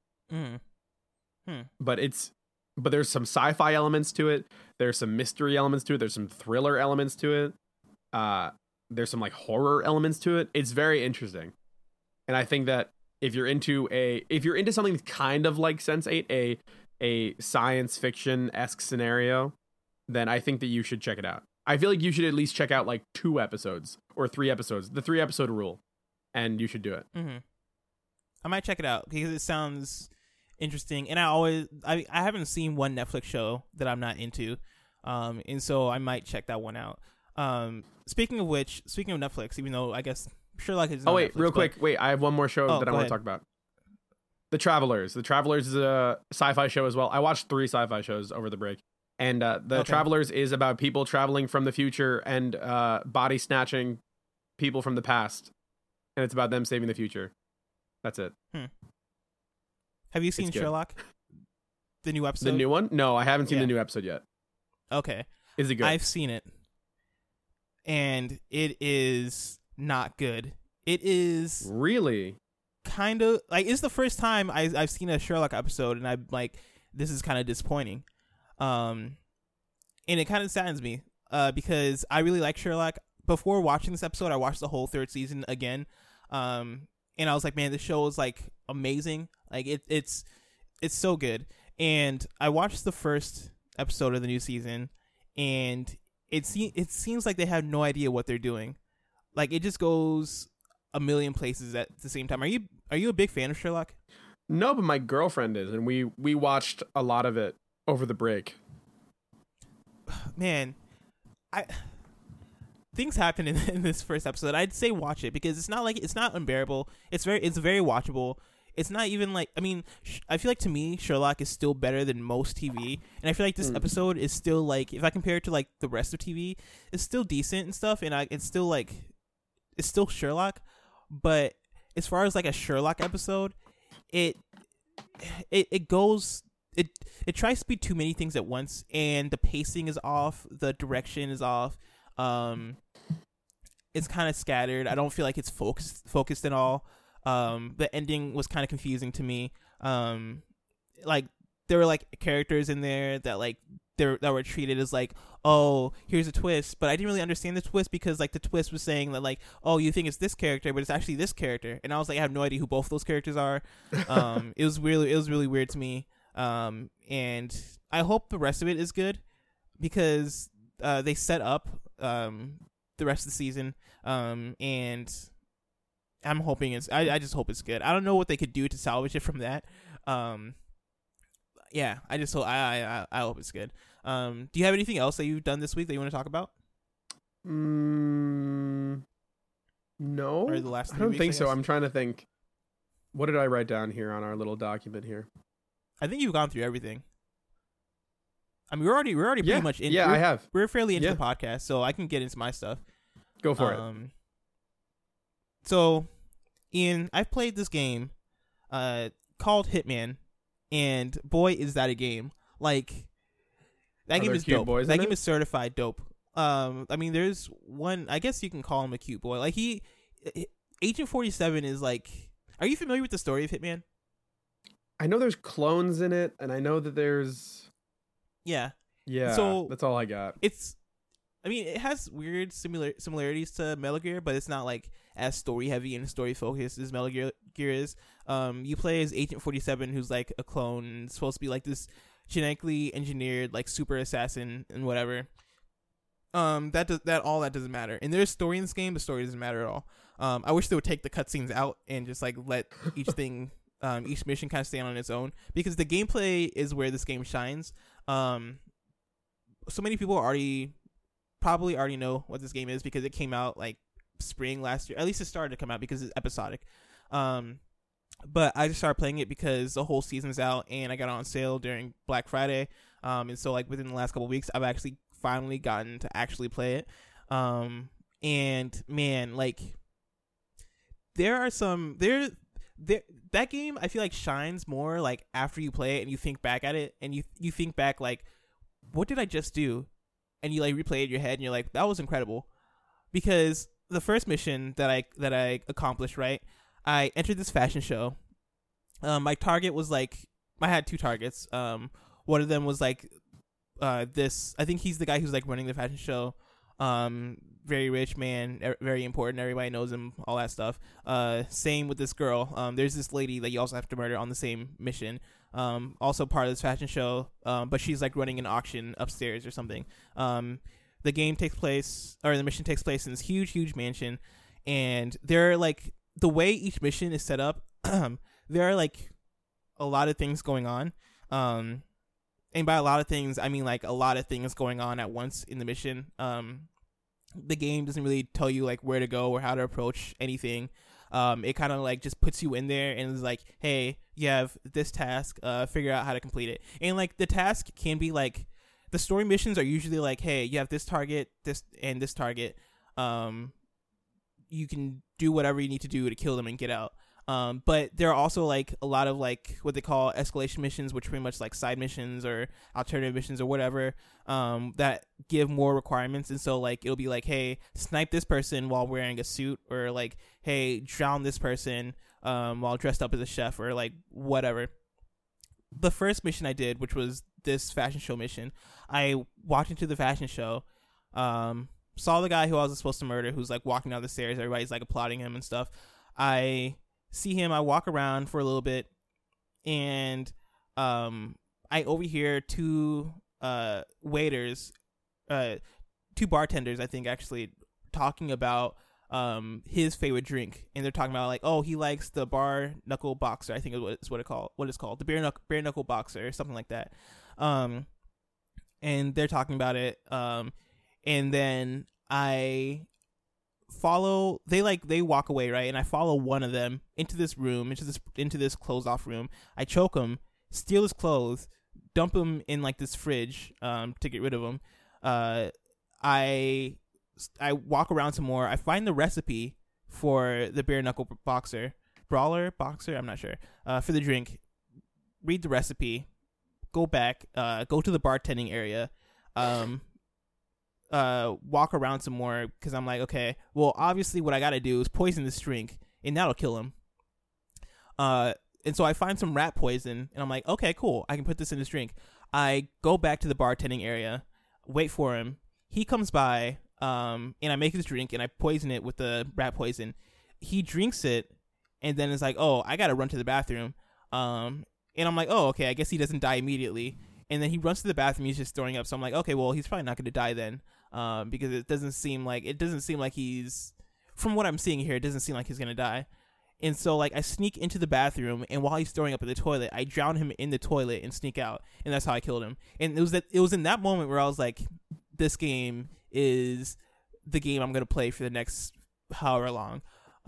But there's some sci-fi elements to it, there's some mystery elements to it, there's some thriller elements to it, there's some like horror elements to it. It's very interesting. And I think that if you're into something kind of like Sense8, a science fiction-esque scenario, then I think that you should check it out. I feel like you should at least check out like 2 episodes or 3 episodes, the 3-episode rule, and you should do it. Mm-hmm. I might check it out because it sounds interesting, and I haven't seen one Netflix show that I'm not into, and so I might check that one out. Speaking of Netflix, even though I guess Sherlock is. Oh wait, Netflix, real quick, I have one more show that I want to talk about. The Travelers. The Travelers is a sci-fi show as well. I watched 3 sci-fi shows over the break, and the Travelers is about people traveling from the future and body snatching people from the past, and it's about them saving the future. That's it. Have you seen Sherlock? The new episode? The new one? No, I haven't seen the new episode yet. Okay. Is it good? I've seen it. And it is not good. It is really kind of like, it's the first time I've seen a Sherlock episode, and I'm like, this is kind of disappointing. And it kind of saddens me because I really like Sherlock. Before watching this episode, I watched the whole 3rd season again. And I was like, man, this show is like amazing. Like it's so good. And I watched the first episode of the new season, and it seems like they have no idea what they're doing. Like, it just goes a million places at the same time. Are you a big fan of Sherlock? No, but my girlfriend is, and we watched a lot of it over the break. Man, things happen in this first episode. I'd say watch it because it's not unbearable. It's very watchable. It's not even like, I mean, I feel like to me Sherlock is still better than most TV, and I feel like this episode is still like, if I compare it to like the rest of TV, it's still decent and stuff, and it's still Sherlock. But as far as like a Sherlock episode, it tries to be too many things at once, and the pacing is off, the direction is off. It's kind of scattered. I don't feel like it's focused at all. The ending was kind of confusing to me. Like, there were like characters in there that like that were treated as like, oh, here's a twist, but I didn't really understand the twist because like the twist was saying that like, oh, you think it's this character, but it's actually this character, and I was like, I have no idea who both those characters are. It was really weird to me. And I hope the rest of it is good because they set up the rest of the season, and I'm hoping I just hope it's good. I don't know what they could do to salvage it from that. Yeah, I just hope I hope it's good. Do you have anything else that you've done this week that you want to talk about? No. Or the last 3 I don't weeks, think so. I'm trying to think. What did I write down here on our little document here? I think you've gone through everything. I mean, we're already pretty much in. Yeah, I have. We're fairly into the podcast, so I can get into my stuff. Go for it. So, Ian, I've played this game called Hitman, and boy, is that a game. Like, that game is dope. That game is certified dope. I mean, there's one, I guess you can call him a cute boy. Like, Agent 47 is like, are you familiar with the story of Hitman? I know there's clones in it, and I know that there's... Yeah. So that's all I got. I mean, it has weird similarities to Metal Gear, but it's not like as story heavy and story focused as Metal Gear is. You play as Agent 47, who's like a clone, and supposed to be like this genetically engineered like super assassin and whatever. That doesn't matter. And there's story in this game. The story doesn't matter at all. I wish they would take the cutscenes out and just like let each thing, each mission kind of stand on its own, because the gameplay is where this game shines. So many people probably already know what this game is because it came out like spring last year. At least it started to come out because it's episodic. But I just started playing it because the whole season's out and I got it on sale during Black Friday. And so like within the last couple of weeks, I've actually finally gotten to actually play it. And man, like that game I feel like shines more like after you play it and you think back at it and you think back like, what did I just do? And you like replay it in your head and you're like, that was incredible. Because the first mission that I accomplished, right, I entered this fashion show. My target was like, I had 2 targets. One of them was like this, I think he's the guy who's like running the fashion show. Very rich man, very important. Everybody knows him, all that stuff. Same with this girl. There's this lady that you also have to murder on the same mission. Also part of this fashion show. But she's like running an auction upstairs or something. The game takes place, or the mission takes place in this huge mansion, and there are like the way each mission is set up. There are like a lot of things going on. And by a lot of things, I mean like a lot of things going on at once in the mission. The game doesn't really tell you like where to go or how to approach anything. It kind of like just puts you in there and is like, hey, you have this task, figure out how to complete it. And like the task can be like, the story missions are usually like, hey, you have this target, this and this target. You can do whatever you need to do to kill them and get out. But there are also like a lot of like what they call escalation missions, which are pretty much like side missions or alternative missions or whatever, that give more requirements. And so like, it'll be like, hey, snipe this person while wearing a suit, or like, hey, drown this person, while dressed up as a chef, or like whatever. The first mission I did, which was this fashion show mission, I walked into the fashion show, saw the guy who I was supposed to murder, who's like walking down the stairs. Everybody's like applauding him and stuff. I see him, I walk around for a little bit, and I overhear two waiters, two bartenders, I think actually, talking about his favorite drink, and they're talking about like, oh, he likes the bar knuckle boxer, I think is what it's called, the bare knuckle boxer or something like that. And they're talking about it, and then I follow, they walk away, right, and I follow one of them into this room, into this closed off room. I choke him, steal his clothes, dump him in like this fridge to get rid of him. I walk around some more. I find the recipe for the bare knuckle boxer, I'm not sure, for the drink. Read the recipe, go back, go to the bartending area, walk around some more, because I'm like, okay, well, obviously what I gotta do is poison this drink, and that'll kill him. And so I find some rat poison, and I'm like, okay, cool, I can put this in this drink. I go back to the bartending area, wait for him. He comes by, and I make his drink, and I poison it with the rat poison. He drinks it, and then is like, oh, I gotta run to the bathroom. And I'm like, oh, okay, I guess he doesn't die immediately. And then he runs to the bathroom, he's just throwing up. So I'm like, okay, well, he's probably not going to die then, because it doesn't seem like he's, from what I'm seeing here, it doesn't seem like he's going to die. And so like I sneak into the bathroom, and while he's throwing up in the toilet, I drown him in the toilet and sneak out, and that's how I killed him. And it was in that moment where I was like, this game is the game I'm going to play for the next however long.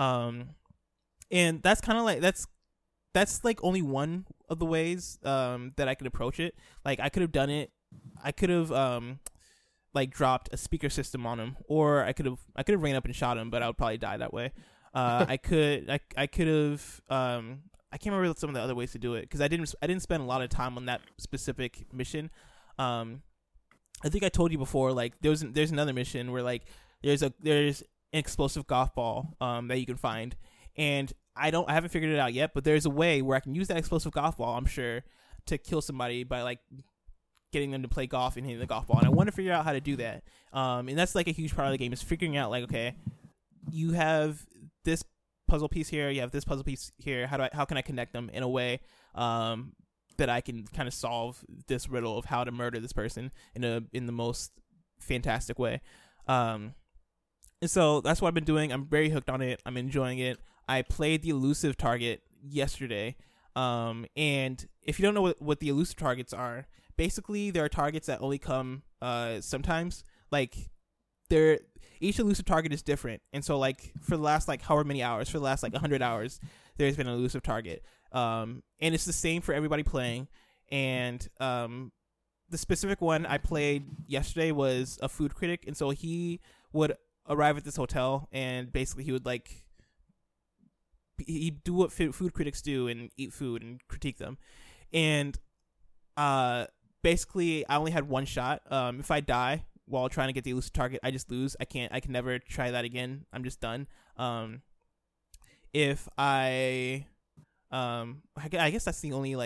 And that's kind of like, that's like only one of the ways that I could approach it. Like I could have done it, I could have like dropped a speaker system on him, or I could have ran up and shot him, but I would probably die that way. I could have I can't remember some of the other ways to do it, because I didn't spend a lot of time on that specific mission. I think I told you before, like there's another mission where like there's an explosive golf ball that you can find, and I haven't figured it out yet, but there's a way where I can use that explosive golf ball, I'm sure, to kill somebody by like getting them to play golf and hitting the golf ball. And I want to figure out how to do that. And that's like a huge part of the game, is figuring out like, okay, you have this puzzle piece here, you have this puzzle piece here. How can I connect them in a way that I can kind of solve this riddle of how to murder this person in the most fantastic way. And so that's what I've been doing. I'm very hooked on it. I'm enjoying it. I played the elusive target yesterday. And if you don't know what the elusive targets are, basically there are targets that only come sometimes. Like each elusive target is different. And so like for the last like however many hours, for the last like 100 hours, there's been an elusive target. And it's the same for everybody playing. And the specific one I played yesterday was a food critic. And so he would arrive at this hotel, and basically he would like, he'd do what food critics do and eat food and critique them. And basically I only had one shot. If I die while trying to get the elusive target, I just lose. I can never try that again. I'm just done. If I guess that's the only like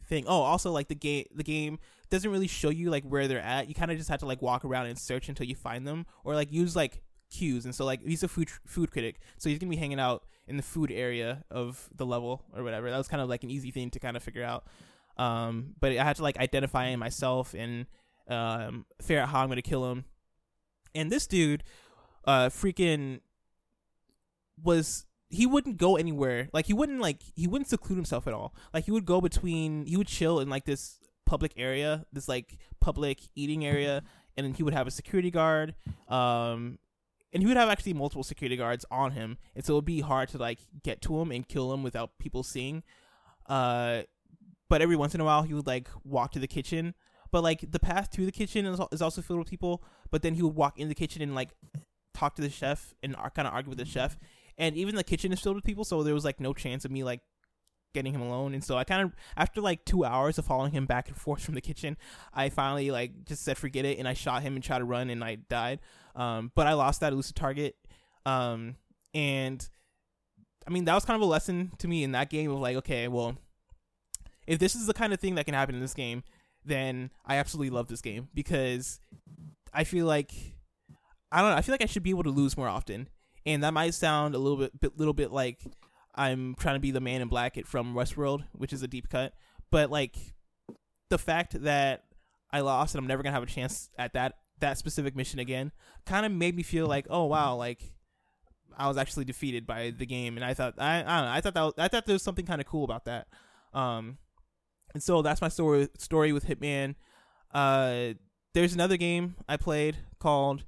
thing. Oh, also like the game doesn't really show you like where they're at. You kind of just have to like walk around and search until you find them, or like use like cues. And so like he's a food critic, so he's gonna be hanging out in the food area of the level or whatever. That was kind of like an easy thing to kind of figure out. But I had to like identify him myself and figure out how I'm gonna kill him. And this dude, freaking was. He wouldn't go anywhere. Like he wouldn't seclude himself at all. Like he would chill in like this public area, this like public eating area, and then he would have a security guard. And he would have actually multiple security guards on him, and so it would be hard to like get to him and kill him without people seeing. But every once in a while he would like walk to the kitchen. But like the path to the kitchen is also filled with people. But then he would walk in the kitchen and like talk to the chef and kind of argue with the chef. And even the kitchen is filled with people, so there was like no chance of me like getting him alone. And so I kind of, after like 2 hours of following him back and forth from the kitchen, I finally like just said forget it, and I shot him and tried to run, and I died. But I lost that elusive target. And I mean that was kind of a lesson to me in that game of like, okay, well, if this is the kind of thing that can happen in this game, then I absolutely love this game, because I feel like I feel like I should be able to lose more often. And that might sound a little bit like I'm trying to be the man in black from Westworld, which is a deep cut. But like the fact that I lost and I'm never gonna have a chance at that specific mission again, kind of made me feel like, oh wow, like I was actually defeated by the game. And I thought I don't know, I thought there was something kind of cool about that. And so that's my story with Hitman. There's another game I played called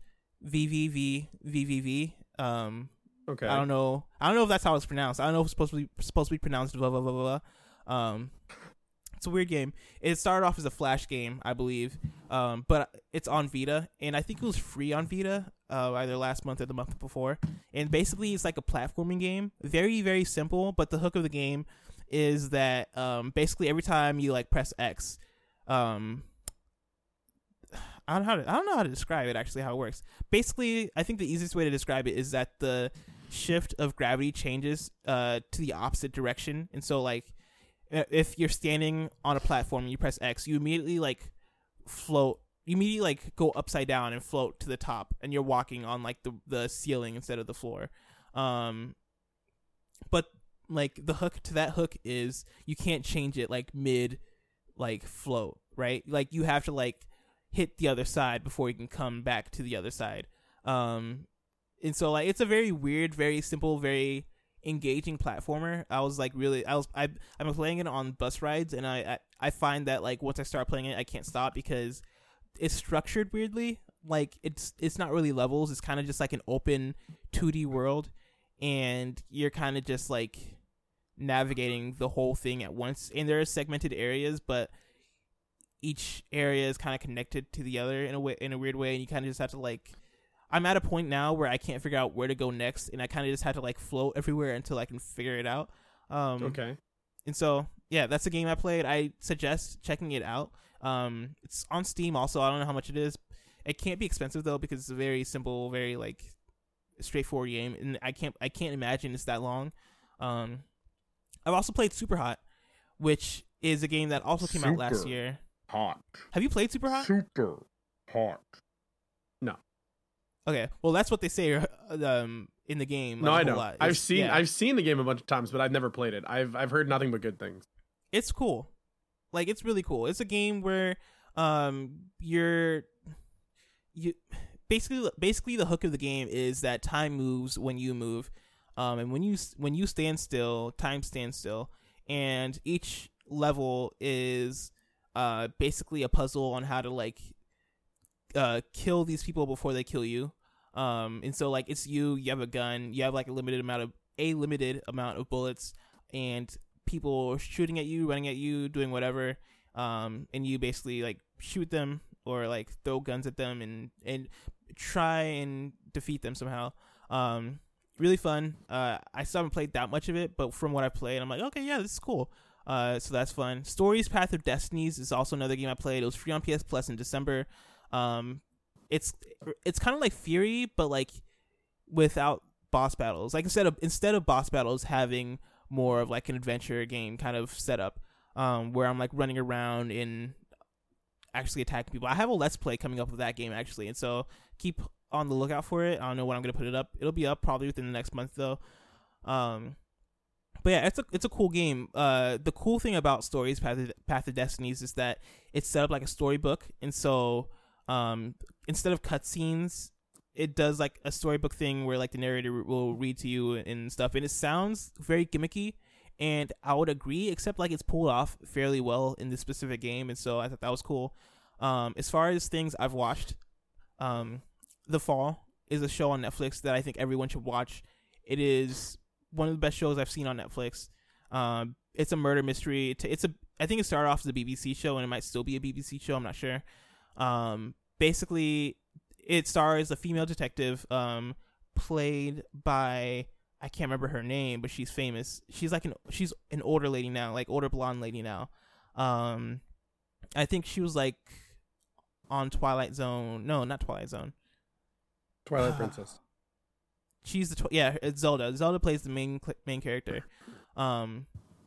VVV. Okay. I don't know if that's how it's pronounced. I don't know if it's supposed to be pronounced blah blah blah blah blah. It's a weird game. It started off as a Flash game, I believe, but it's on Vita, and I think it was free on Vita either last month or the month before. And basically, it's like a platforming game, very very simple. But the hook of the game is that basically every time you like press X, I don't know how to describe it, actually, how it works. Basically, I think the easiest way to describe it is that the shift of gravity changes to the opposite direction. And so, like, if you're standing on a platform and you press X, you immediately, like, float. You immediately, like, go upside down and float to the top. And you're walking on, like, the ceiling instead of the floor. But, like, the hook to that hook is you can't change it, like, mid, like, float, right? Like, you have to, like, hit the other side before you can come back to the other side. And so like it's a very weird, very simple, very engaging platformer. I've been playing it on bus rides, and I find that like once I start playing it, I can't stop because it's structured weirdly. Like it's not really levels. It's kind of just like an open 2D world, and you're kind of just like navigating the whole thing at once. And there are segmented areas, but each area is kind of connected to the other in a weird way, and you kind of just have to like. I'm at a point now where I can't figure out where to go next, and I kind of just have to like float everywhere until I can figure it out. Okay. And so yeah, that's a game I played. I suggest checking it out. It's on Steam also. I don't know how much it is. It can't be expensive though, because it's a very simple, very like straightforward game, and I can't imagine it's that long. I've also played Super Hot, which is a game that also came out last year. Hot. Have you played Super Hot? Super hot. No. Okay, well that's what they say in the game. No, I know. I've seen the game a bunch of times, but I've never played it. I've heard nothing but good things. It's cool. Like it's really cool. It's a game where you basically the hook of the game is that time moves when you move. And when you stand still, time stands still, and each level is basically a puzzle on how to like kill these people before they kill you. And so like it's you have a gun, you have like a limited amount of bullets, and people shooting at you, running at you, doing whatever, and you basically like shoot them or like throw guns at them and try and defeat them somehow. Really fun. I still haven't played that much of it, but from what I played, I'm like, okay, yeah, this is cool. So that's fun. Stories Path of Destinies is also another game I played. It was free on PS Plus in December. It's kind of like Fury, but like without boss battles. Like instead of boss battles, having more of like an adventure game kind of setup. where I'm like running around and actually attacking people. I have a Let's Play coming up with that game actually, and so keep on the lookout for it. I don't know when I'm gonna put it up. It'll be up probably within the next month though. But yeah, it's a cool game. The cool thing about Stories Path of Destinies is that it's set up like a storybook, and so instead of cutscenes, it does like a storybook thing where like the narrator will read to you and stuff, and it sounds very gimmicky. And I would agree, except like it's pulled off fairly well in this specific game, and so I thought that was cool. As far as things I've watched, The Fall is a show on Netflix that I think everyone should watch. It is one of the best shows I've seen on Netflix. It's a murder mystery. I think it started off as a BBC show, and it might still be a BBC show. I'm not sure. Basically, it stars a female detective, played by, I can't remember her name, but she's famous. She's an older lady now, like older blonde lady now. I think she was like on Twilight Zone. No, not Twilight Zone. Twilight Princess. She's it's Zelda. Zelda plays the main character, and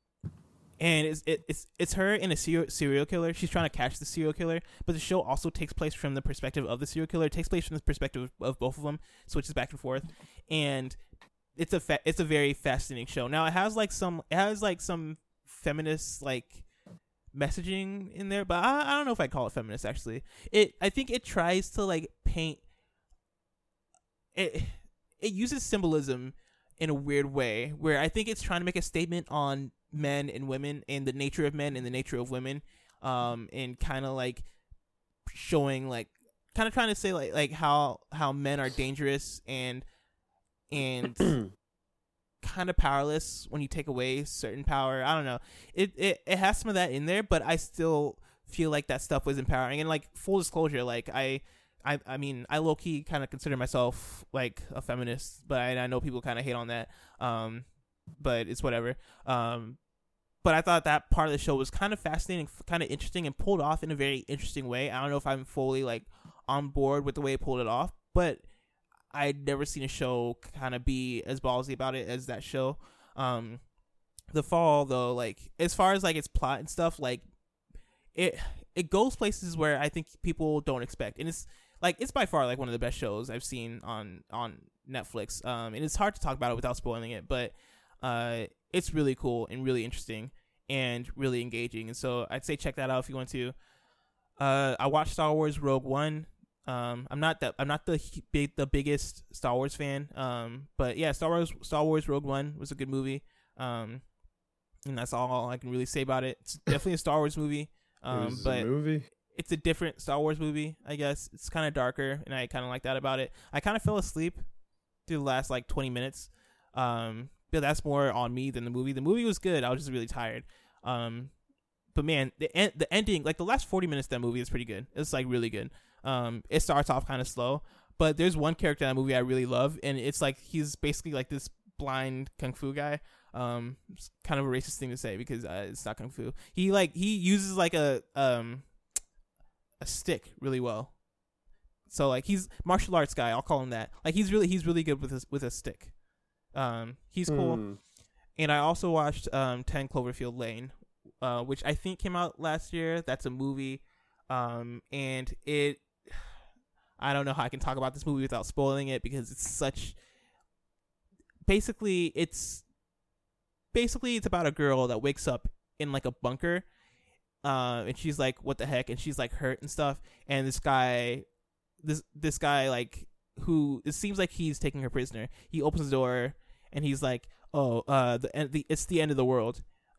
it's her and a serial killer. She's trying to catch the serial killer, but the show also takes place from the perspective of the serial killer. It takes place from the perspective of both of them, switches back and forth, and it's a very fascinating show. Now it has like some feminist like messaging in there, but I don't know if I call it feminist actually. I think it tries to like paint it. It uses symbolism in a weird way where I think it's trying to make a statement on men and women and the nature of men and the nature of women, and kind of like showing like kind of trying to say like how men are dangerous and kind of powerless when you take away certain power. I don't know. It has some of that in there, but I still feel like that stuff was empowering. And like full disclosure, like I mean, I low-key kind of consider myself like a feminist, but I know people kind of hate on that. But it's whatever. But I thought that part of the show was kind of fascinating, kind of interesting, and pulled off in a very interesting way. I don't know if I'm fully like on board with the way it pulled it off, but I'd never seen a show kind of be as ballsy about it as that show. The Fall, though, like as far as like its plot and stuff, like it goes places where I think people don't expect, and it's by far like one of the best shows I've seen on Netflix. And it's hard to talk about it without spoiling it, but it's really cool and really interesting and really engaging. And so I'd say check that out if you want to. I watched Star Wars Rogue One. I'm not the biggest Star Wars fan. But yeah, Star Wars Rogue One was a good movie. And that's all I can really say about it. It's definitely a Star Wars movie. But a movie? It's a different Star Wars movie, I guess. It's kind of darker, and I kind of like that about it. I kind of fell asleep through the last like 20 minutes. But that's more on me than the movie. The movie was good. I was just really tired. But man, the ending, like the last 40 minutes of that movie is pretty good. It's like really good. It starts off kind of slow, but there's one character in that movie I really love, and it's like he's basically like this blind kung fu guy. It's kind of a racist thing to say because it's not kung fu. He uses like a stick really well. So like he's martial arts guy. I'll call him that. Like he's really good with a stick. He's cool. And I also watched 10 Cloverfield Lane, which I think came out last year. That's a movie. And I don't know how I can talk about this movie without spoiling it because it's such. Basically, it's about a girl that wakes up in like a bunker, and she's like, "What the heck?" And she's like hurt and stuff. And this guy, like who it seems like he's taking her prisoner. He opens the door and he's like, "Oh, it's the end of the world."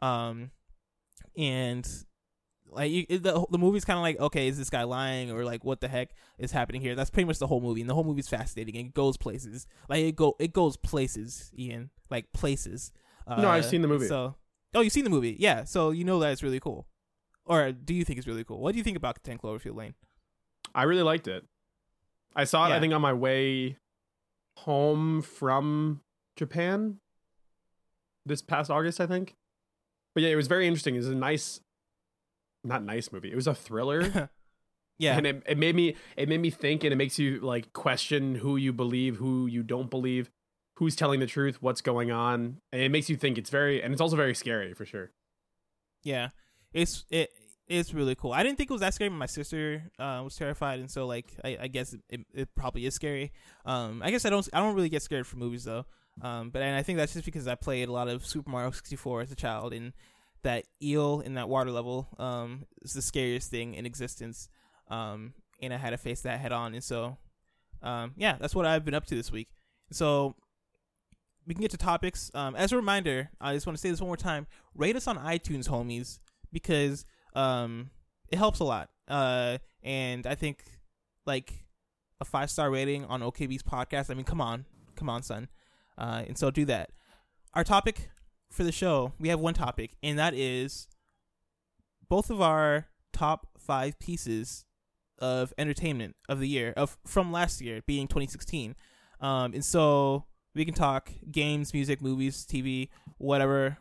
And like the movie's kind of like, okay, is this guy lying or like what the heck is happening here? That's pretty much the whole movie, and the whole movie's fascinating and it goes places. Like it goes places, Ian, like places. No, I've seen the movie. So, you've seen the movie, yeah. So you know that it's really cool, or do you think it's really cool? What do you think about 10 Cloverfield Lane? I really liked it. I saw it, I think, on my way home from Japan this past August, I think. But yeah, it was very interesting. It was a not nice movie. It was a thriller. Yeah. And it made me think, and it makes you like question who you believe, who you don't believe, who's telling the truth, what's going on. And it makes you think. It's also very scary for sure. Yeah. It's really cool. I didn't think it was that scary, but my sister was terrified, and so like I guess it probably is scary. I guess I don't really get scared from movies though. But and I think that's just because I played a lot of Super Mario 64 as a child, and that eel in that water level is the scariest thing in existence. And I had to face that head on, and so yeah, that's what I've been up to this week. So we can get to topics. As a reminder, I just want to say this one more time: rate us on iTunes, homies, because it helps a lot. And I think like a 5-star rating on OKB's podcast. I mean, come on, son. And so do that. Our topic for the show, we have one topic, and that is both of our top 5 pieces of entertainment of the year from last year, being 2016. And so we can talk games, music, movies, TV, whatever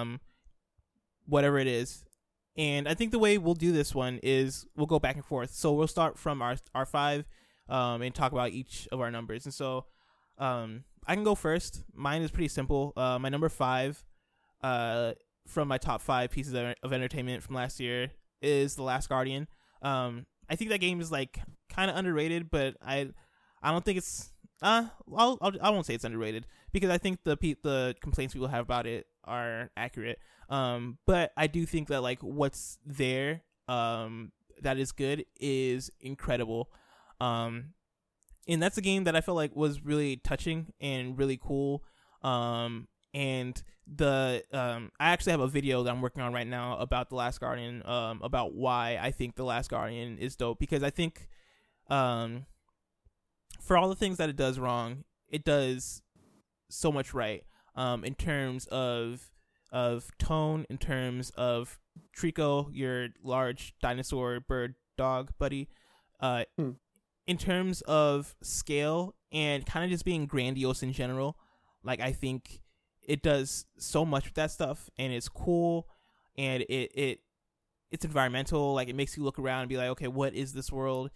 it is. And I think the way we'll do this one is we'll go back and forth. So we'll start from our 5 and talk about each of our numbers. And so I can go first. Mine is pretty simple. My number 5 from my top 5 pieces of entertainment from last year is The Last Guardian. I think that game is like kind of underrated, but I don't think it's I won't say it's underrated because I think the complaints people have about it are accurate. But I do think that like what's there that is good is incredible. And that's a game that I felt like was really touching and really cool. And I actually have a video that I'm working on right now about The Last Guardian, about why I think The Last Guardian is dope, because I think for all the things that it does wrong, it does so much right, in terms of tone, in terms of Trico, your large dinosaur bird dog buddy, in terms of scale and kind of just being grandiose in general. Like I think it does so much with that stuff, and it's cool, and it's environmental. Like it makes you look around and be like, okay, what is this world?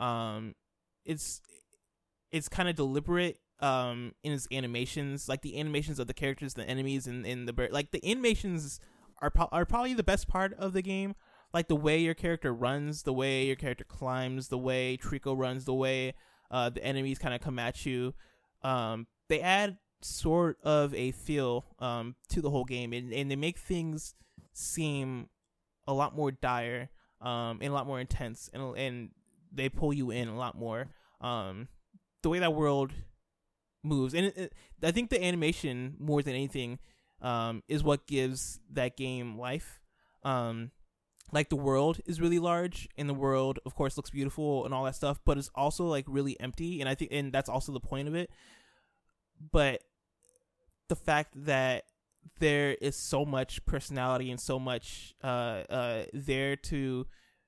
It's kind of deliberate in its animations, like the animations of the characters, the enemies, and the bird. Like the animations are probably the best part of the game. Like the way your character runs, the way your character climbs, the way Trico runs, the way the enemies kind of come at you. They add sort of a feel to the whole game, and they make things seem a lot more dire and a lot more intense, and they pull you in a lot more. The way that world moves, and I think the animation more than anything is what gives that game life. Like the world is really large, and the world of course looks beautiful and all that stuff, but it's also like really empty, and I think that's also the point of it. But the fact that there is so much personality and so much there to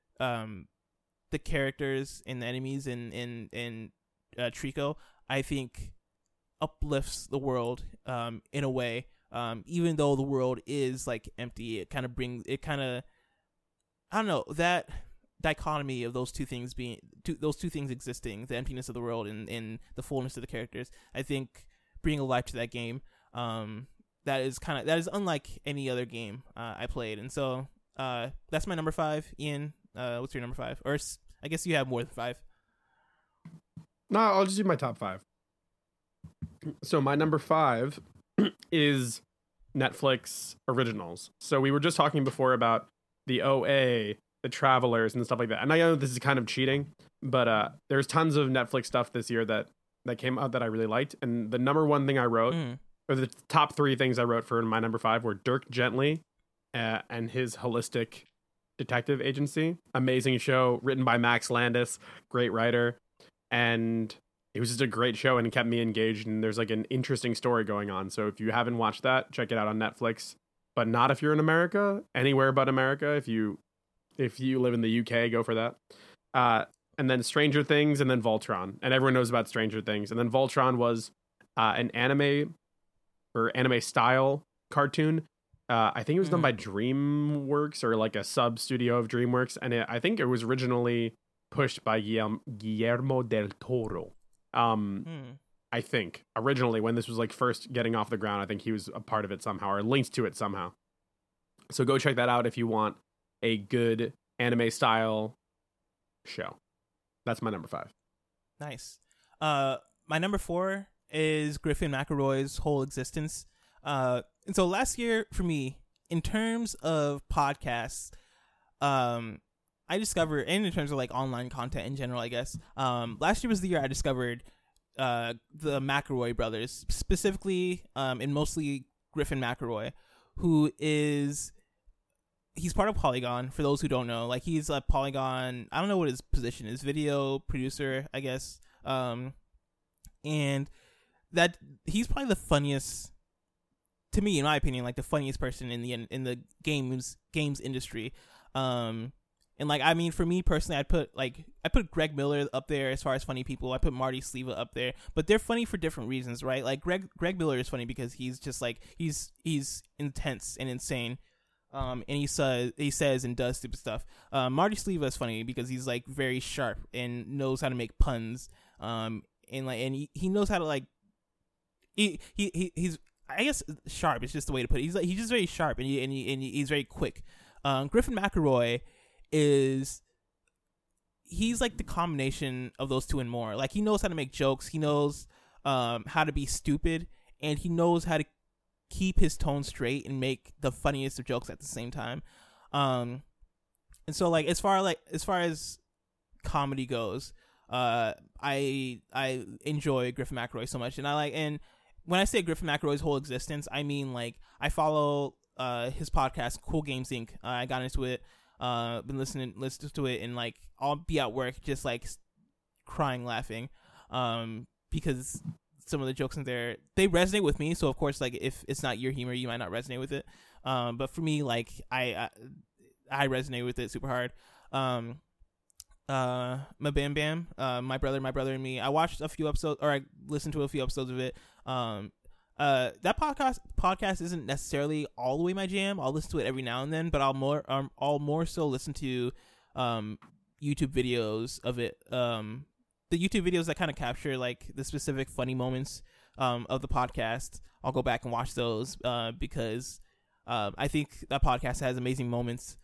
the characters and the enemies and Trico, I think uplifts the world in a way. Even though the world is like empty, it kind of I don't know, that dichotomy of those two things existing, the emptiness of the world and the fullness of the characters, I think bring a life to that game. That is unlike any other game I played, and so that's my number 5. Ian, what's your number 5? Or I guess you have more than 5. No, I'll just do my top 5. So my number 5 is Netflix originals. So we were just talking before about the OA, the Travelers, and stuff like that. And I know this is kind of cheating, but there's tons of Netflix stuff this year that came out that I really liked. And the number 1 thing I wrote, or the top 3 things I wrote for my number 5, were Dirk Gently and his holistic detective agency. Amazing show, written by Max Landis, great writer. And it was just a great show, and it kept me engaged, and there's like an interesting story going on. So if you haven't watched that, check it out on Netflix. But not if you're in America, anywhere but America. If you live in the UK, go for that. And then Stranger Things, and then Voltron. And everyone knows about Stranger Things. And then Voltron was an anime or anime style cartoon. I think it was done by DreamWorks, or like a sub studio of DreamWorks. And I think it was originally pushed by Guillermo del Toro. I think originally, when this was like first getting off the ground, I think he was a part of it somehow, or linked to it somehow. So go check that out if you want a good anime style show. That's my number 5. Nice. My number 4 is Griffin McElroy's Whole Existence. And so last year for me, in terms of podcasts, I discovered, and in terms of like online content in general, I guess, last year was the year I discovered the McElroy brothers, specifically, and mostly Griffin McElroy, he's part of Polygon. For those who don't know, like he's a Polygon, I don't know what his position is, video producer, I guess. And that he's probably the funniest, to me, in my opinion, like the funniest person in the games industry. And like, I mean, for me personally, I put Greg Miller up there as far as funny people. I put Marty Sleva up there, but they're funny for different reasons, right? Like Greg Miller is funny because he's just like, he's intense and insane. And he says and does stupid stuff. Marty Sleva is funny because he's like very sharp and knows how to make puns. And he knows how to like, he's, I guess sharp is just the way to put it. He's just very sharp and he's very quick. Griffin McElroy he's like the combination of those two and more. Like he knows how to make jokes, he knows how to be stupid, and he knows how to keep his tone straight and make the funniest of jokes at the same time. And so like as far as comedy goes, I enjoy Griffin McElroy so much, and when I say Griffin McElroy's Whole Existence, I mean like I follow his podcast Cool Games Inc. I got into it, been listening to it, and like I'll be at work just like crying laughing, because some of the jokes in there, they resonate with me. So of course, like if it's not your humor, you might not resonate with it. But for me, like I resonate with it super hard. My Bam Bam, my brother and me, I watched a few episodes, or I listened to a few episodes of it. That podcast isn't necessarily all the way my jam. I'll listen to it every now and then, but I'll more so listen to YouTube videos of it. The YouTube videos that kind of capture like the specific funny moments of the podcast. I'll go back and watch those because I think that podcast has amazing moments.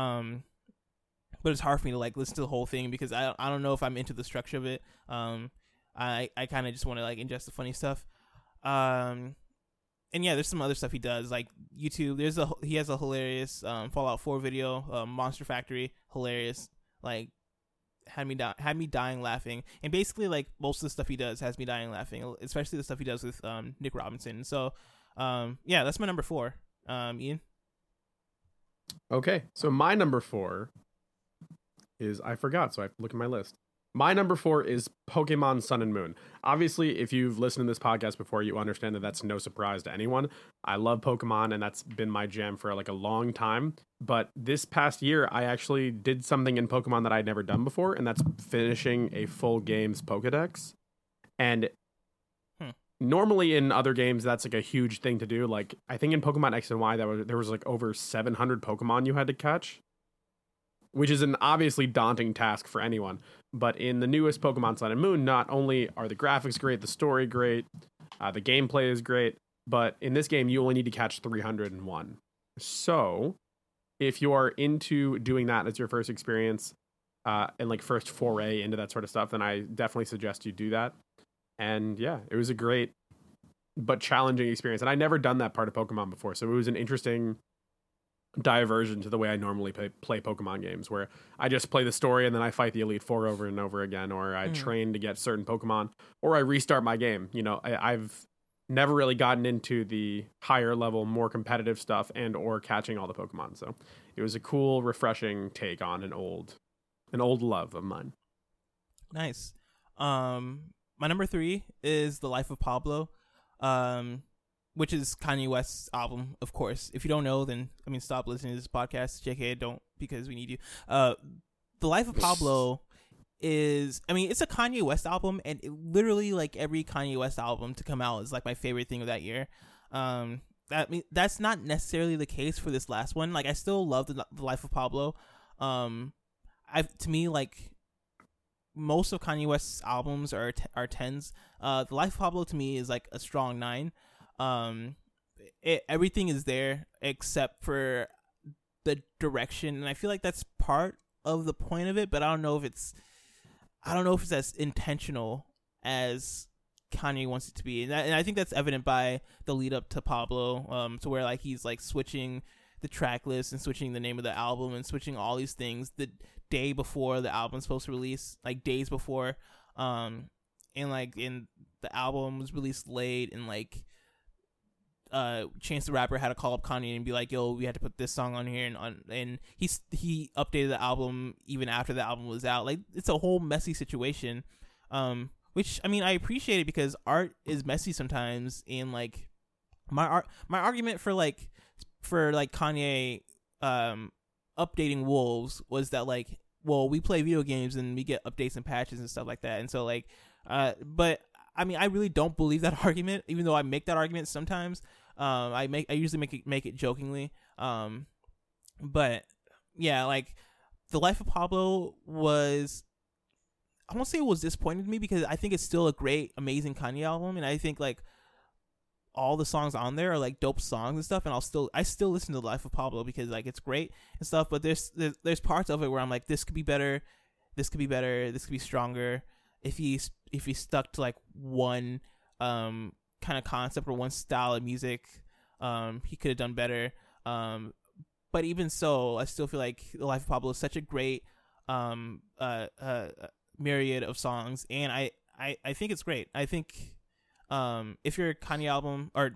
But it's hard for me to like listen to the whole thing because I don't know if I'm into the structure of it. I kind of just want to like ingest the funny stuff. And yeah, there's some other stuff he does, like YouTube. He has a hilarious Fallout 4 video, Monster Factory, hilarious. Like had me dying laughing. And basically, like most of the stuff he does has me dying laughing, especially the stuff he does with Nick Robinson. So, yeah, that's my number 4. Ian. Okay, so my number 4 is, I forgot, so I have to look at my list. My number 4 is Pokemon Sun and Moon. Obviously, if you've listened to this podcast before, you understand that that's no surprise to anyone. I love Pokemon, and that's been my jam for like a long time. But this past year, I actually did something in Pokemon that I'd never done before, and that's finishing a full game's Pokedex. And normally in other games, that's like a huge thing to do. Like, I think in Pokemon X and Y, there was like over 700 Pokemon you had to catch, which is an obviously daunting task for anyone. But in the newest Pokemon Sun and Moon, not only are the graphics great, the story great, the gameplay is great, but in this game, you only need to catch 301. So if you are into doing that as your first experience and like first foray into that sort of stuff, then I definitely suggest you do that. And yeah, it was a great but challenging experience. And I'd never done that part of Pokemon before, so it was an interesting diversion to the way I normally play Pokemon games, where I just play the story and then I fight the Elite Four over and over again, or I train to get certain Pokemon, or I restart my game. You know, I've never really gotten into the higher level, more competitive stuff and or catching all the Pokemon. So it was a cool, refreshing take on an old love of mine. Nice. My number 3 is The Life of Pablo. Which is Kanye West's album, of course. If you don't know, then, I mean, stop listening to this podcast. JK, don't, because we need you. The Life of Pablo is, I mean, it's a Kanye West album, and literally, like, every Kanye West album to come out is, like, my favorite thing of that year. That's not necessarily the case for this last one. Like, I still love the Life of Pablo. To me, like, most of Kanye West's albums are 10s. The Life of Pablo, to me, is, like, a strong 9. Everything is there except for the direction, and I feel like that's part of the point of it, but I don't know if it's as intentional as Kanye wants it to be, and I think that's evident by the lead up to Pablo, to where like he's like switching the track list and switching the name of the album and switching all these things the day before the album's supposed to release, like days before, and the album was released late, and like Chance the Rapper had to call up Kanye and be like, yo, we had to put this song on here, and he updated the album even after the album was out. Like, it's a whole messy situation, which, I mean, I appreciate it because art is messy sometimes, and like my argument for Kanye updating Wolves was that, like, well, we play video games and we get updates and patches and stuff like that, and so like but I mean, I really don't believe that argument, even though I make that argument sometimes. I usually make it jokingly, but yeah, like The Life of Pablo was, I won't say it was disappointing to me, because I think it's still a great, amazing Kanye album, and I think like all the songs on there are like dope songs and stuff, and I still listen to The Life of Pablo because like it's great and stuff, but there's parts of it where I'm like, this could be better, this could be stronger. If he stuck to like one kind of concept or one style of music, he could have done better. But even so, I still feel like The Life of Pablo is such a great myriad of songs, and I think it's great. I think if you're a Kanye album, I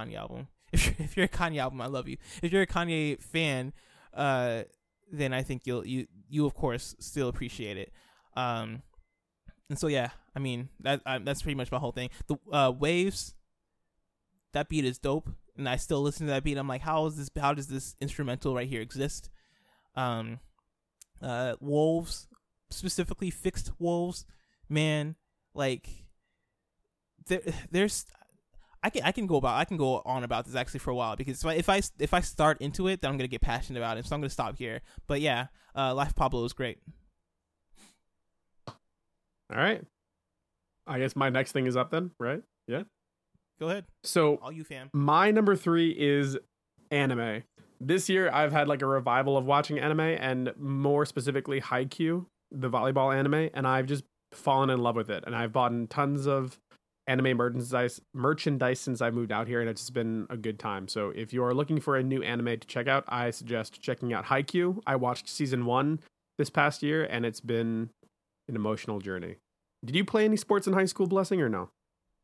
love you. If you're a Kanye fan, then I think you of course still appreciate it. And so yeah, I mean that's pretty much my whole thing. The Waves, that beat is dope, and I still listen to that beat. I'm like, how does this instrumental right here exist? Wolves, specifically Fixed Wolves, man, like there's I can go on about this actually for a while, because if I start into it, then I'm gonna get passionate about it, so I'm gonna stop here. But yeah, Life of Pablo is great. All right, I guess my next thing is up then, right? Yeah, go ahead. So all you fam. My number 3 is anime. This year I've had like a revival of watching anime, and more specifically Haikyuu, the volleyball anime, and I've just fallen in love with it, and I've bought tons of anime merchandise since I moved out here, and it's just been a good time. So if you are looking for a new anime to check out, I suggest checking out Haikyuu. I watched season 1 this past year, and it's been an emotional journey. Did you play any sports in high school, Blessing, or no?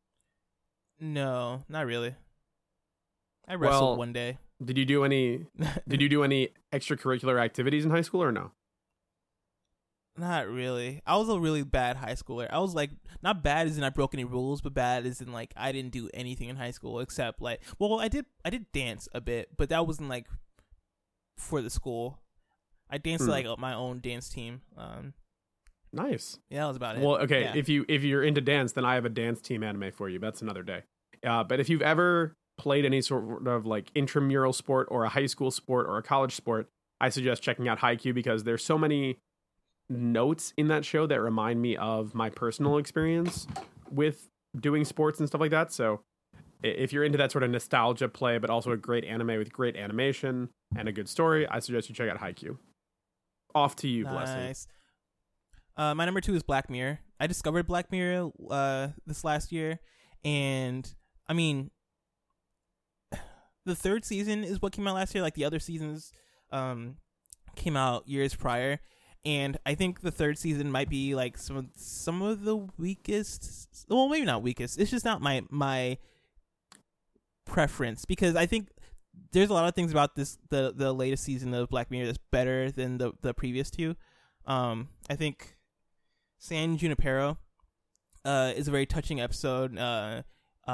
No, not really. I wrestled one day. Did you do any extracurricular activities in high school or no? Not really. I was a really bad high schooler. I was like, not bad as in I broke any rules, but bad as in like I didn't do anything in high school except like, well, I did dance a bit, but that wasn't like for the school. I danced like my own dance team. Nice. Yeah, that was about it. Well, okay, yeah. if you're into dance, then I have a dance team anime for you. That's another day. But if you've ever played any sort of like intramural sport or a high school sport or a college sport, I suggest checking out Haikyuu, because there's so many notes in that show that remind me of my personal experience with doing sports and stuff like that. So if you're into that sort of nostalgia play, but also a great anime with great animation and a good story, I suggest you check out Haikyuu. Off to you, Blessing. Nice. My number 2 is Black Mirror. I discovered Black Mirror this last year, and I mean, the 3rd season is what came out last year. Like the other seasons came out years prior, and I think the 3rd season might be like some of the weakest. Well, maybe not weakest. It's just not my preference, because I think there's a lot of things about the latest season of Black Mirror that's better than the previous 2. I think San Junipero is a very touching episode. That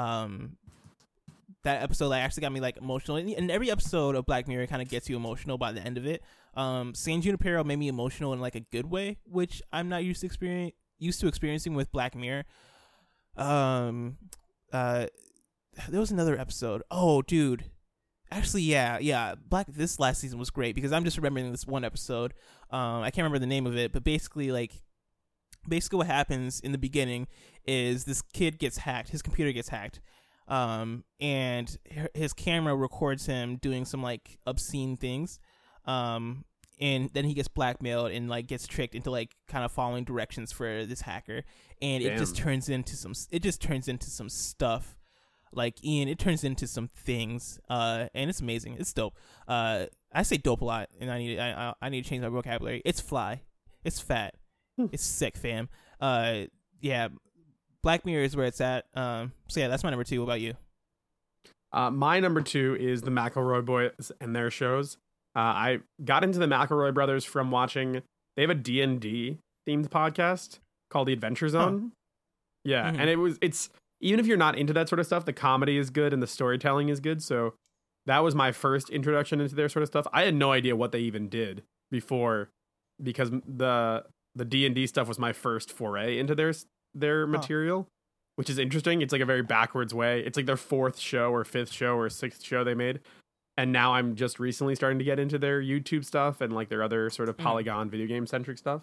episode actually got me like emotional, and every episode of Black Mirror kind of gets you emotional by the end of it. San Junipero made me emotional in like a good way, which I'm not used to experiencing with Black Mirror. There was another episode. Oh, dude. Actually, yeah. This last season was great, because I'm just remembering this one episode. I can't remember the name of it, but basically what happens in the beginning is this kid gets hacked. His computer gets hacked, and his camera records him doing some like obscene things. and then he gets blackmailed and like gets tricked into like kind of following directions for this hacker, and it just turns into some stuff. Like Ian, it turns into some things, and it's amazing. It's dope. I say dope a lot, and I need to change my vocabulary. It's fly, it's fat, it's sick, fam. Yeah, Black Mirror is where it's at. So yeah, that's my number 2. What about you? My number 2 is the McElroy Boys and their shows. I got into the McElroy brothers from watching. They have a D&D themed podcast called The Adventure Zone. Yeah, and it's even if you're not into that sort of stuff, the comedy is good and the storytelling is good. So that was my first introduction into their sort of stuff. I had no idea what they even did before, because the D&D stuff was my first foray into their material, which is interesting. It's like a very backwards way. It's like their 4th show or 5th show or 6th show they made. And now I'm just recently starting to get into their YouTube stuff and like their other sort of Polygon video game centric stuff.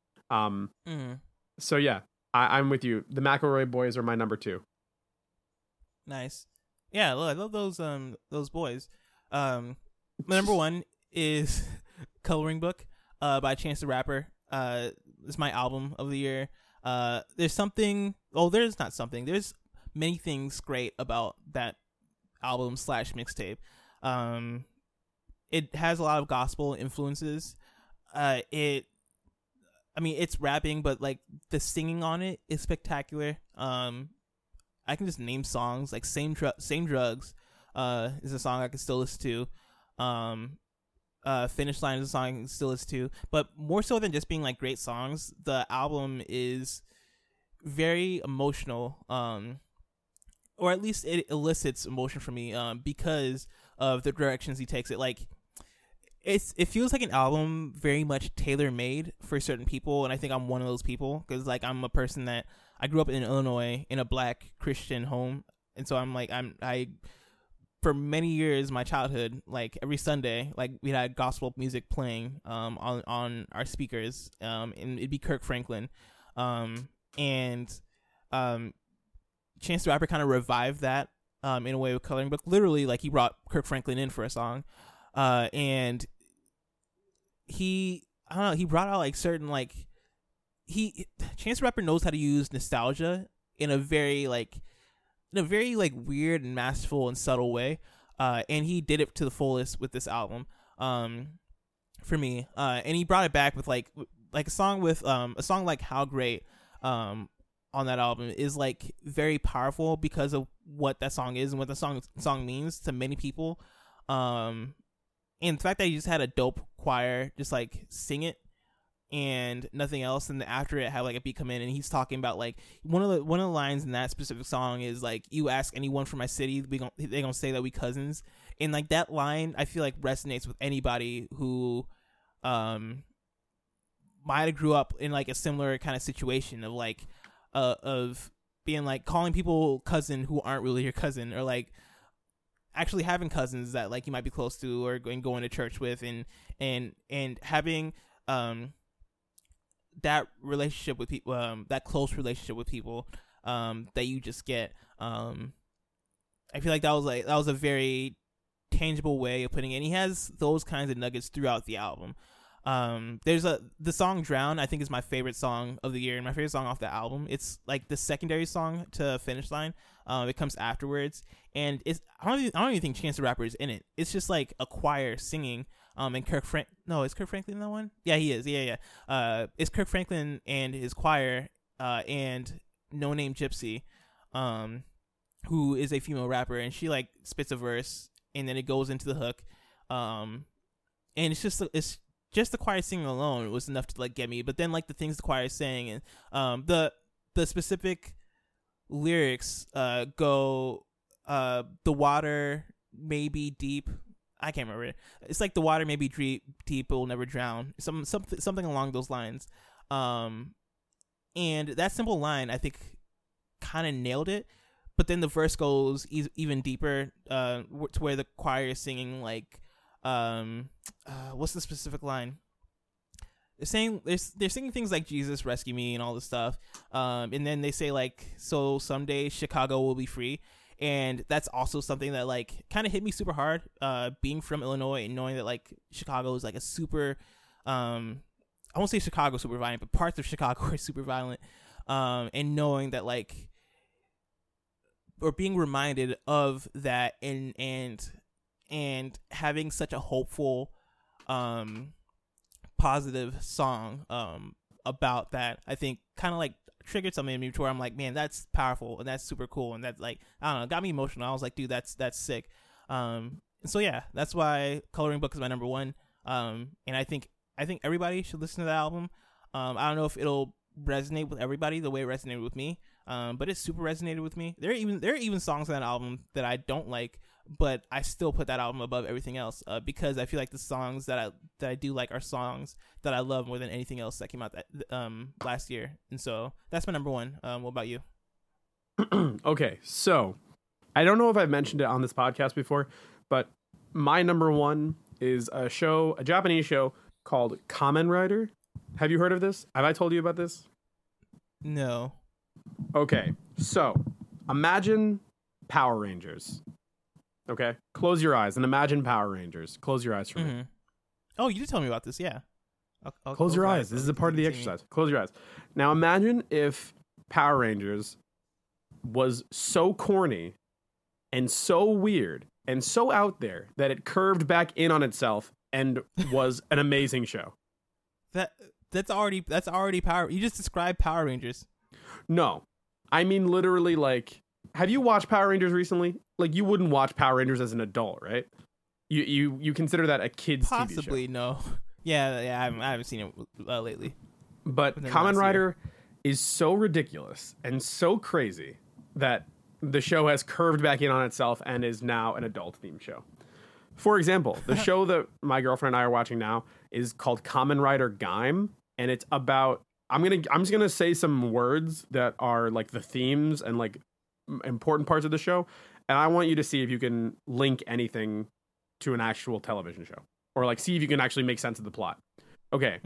So yeah, I'm with you. The McElroy Boys are my number 2. Nice. Yeah, look, I love those boys. My number 1 is Coloring Book by Chance the Rapper. It's my album of the year. There's many things great about that album / mixtape. It has a lot of gospel influences. It's rapping, but like the singing on it is spectacular. I can just name songs like Same Drugs is a song I can still listen to. Finish Line is a song I can still listen to. But more so than just being like great songs, the album is very emotional, or at least it elicits emotion from me because of the directions he takes it. Like it feels like an album very much tailor-made for certain people, and I think I'm one of those people, because like I'm a person that I grew up in Illinois in a Black Christian home, and so I for many years my childhood, like every Sunday, like we had gospel music playing on our speakers, and it'd be Kirk Franklin, and Chance the Rapper kind of revived that in a way with Coloring Book. Literally, like he brought Kirk Franklin in for a song, and he brought out like certain like Chance the Rapper knows how to use nostalgia in a very weird and masterful and subtle way, and he did it to the fullest with this album, for me. And he brought it back with like a song like How Great on that album is like very powerful because of what that song is and what the song means to many people. And the fact that he just had a dope choir just like sing it and nothing else, and after it had like a beat come in and he's talking about like one of the lines in that specific song is like, you ask anyone from my city, they gonna say that we cousins. And like that line I feel like resonates with anybody who might have grew up in like a similar kind of situation of like of being like calling people cousin who aren't really your cousin, or like actually having cousins that like you might be close to or going to church with, and having that relationship with people, that close relationship with people that you just get. I feel like that was a very tangible way of putting it. And he has those kinds of nuggets throughout the album. The song Drown I think is my favorite song of the year and my favorite song off the album. It's like the secondary song to Finish Line. It comes afterwards, and I don't even think Chance the Rapper is in it. It's just like a choir singing. And is Kirk Franklin in that one? Yeah, he is. Yeah. It's Kirk Franklin and his choir, and No Name Gypsy, who is a female rapper, and she like spits a verse, and then it goes into the hook, and it's just the choir singing alone was enough to like get me. But then like the things the choir is saying, and the specific lyrics go, the water may be deep. I can't remember it. It's like the water may be deep, but will never drown. Something along those lines. And that simple line, I think, kind of nailed it. But then the verse goes even deeper, to where the choir is singing like, what's the specific line? They're singing things like Jesus rescue me and all this stuff. And then they say like, so someday Chicago will be free. And that's also something that like kind of hit me super hard, being from Illinois and knowing that like Chicago is like a super, I won't say Chicago super violent, but parts of Chicago are super violent, and knowing that like, or being reminded of that, and having such a hopeful, positive song about that, I think kind of like triggered something in me to where I'm like, man, that's powerful and that's super cool, and that's like, I don't know, got me emotional. I was like, dude, that's sick. And so yeah, that's why Coloring Book is my number one. And I think everybody should listen to that album. I don't know if it'll resonate with everybody the way it resonated with me, but it super resonated with me. There are even songs on that album that I don't like, but I still put that album above everything else, because I feel like the songs that I do like are songs that I love more than anything else that came out that last year. And so that's my number one. What about you? Okay, so I don't know if I've mentioned it on this podcast before, but my number one is a Japanese show called Kamen Rider. Have you heard of this? Have I told you about this? No. Okay, so imagine Power Rangers. Okay, close your eyes and imagine Power Rangers. Close your eyes for me. Oh, you did tell me about this, yeah. I'll close your eyes. This is a part of the exercise. Close your eyes. Now imagine if Power Rangers was so corny and so weird and so out there that it curved back in on itself and was an amazing show. That's already Power. You just described Power Rangers. No, I mean literally. Like, have you watched Power Rangers recently? Like, you wouldn't watch Power Rangers as an adult, right? You consider that a kid's possibly TV show. No. Yeah, I haven't seen it lately. But Kamen Rider is so ridiculous and so crazy that the show has curved back in on itself and is now an adult themed show. For example, the show that my girlfriend and I are watching now is called Kamen Rider Gaim, and it's about, I'm just gonna say some words that are like the themes and like important parts of the show, and I want you to see if you can link anything to an actual television show, or like see if you can actually make sense of the plot. Okay.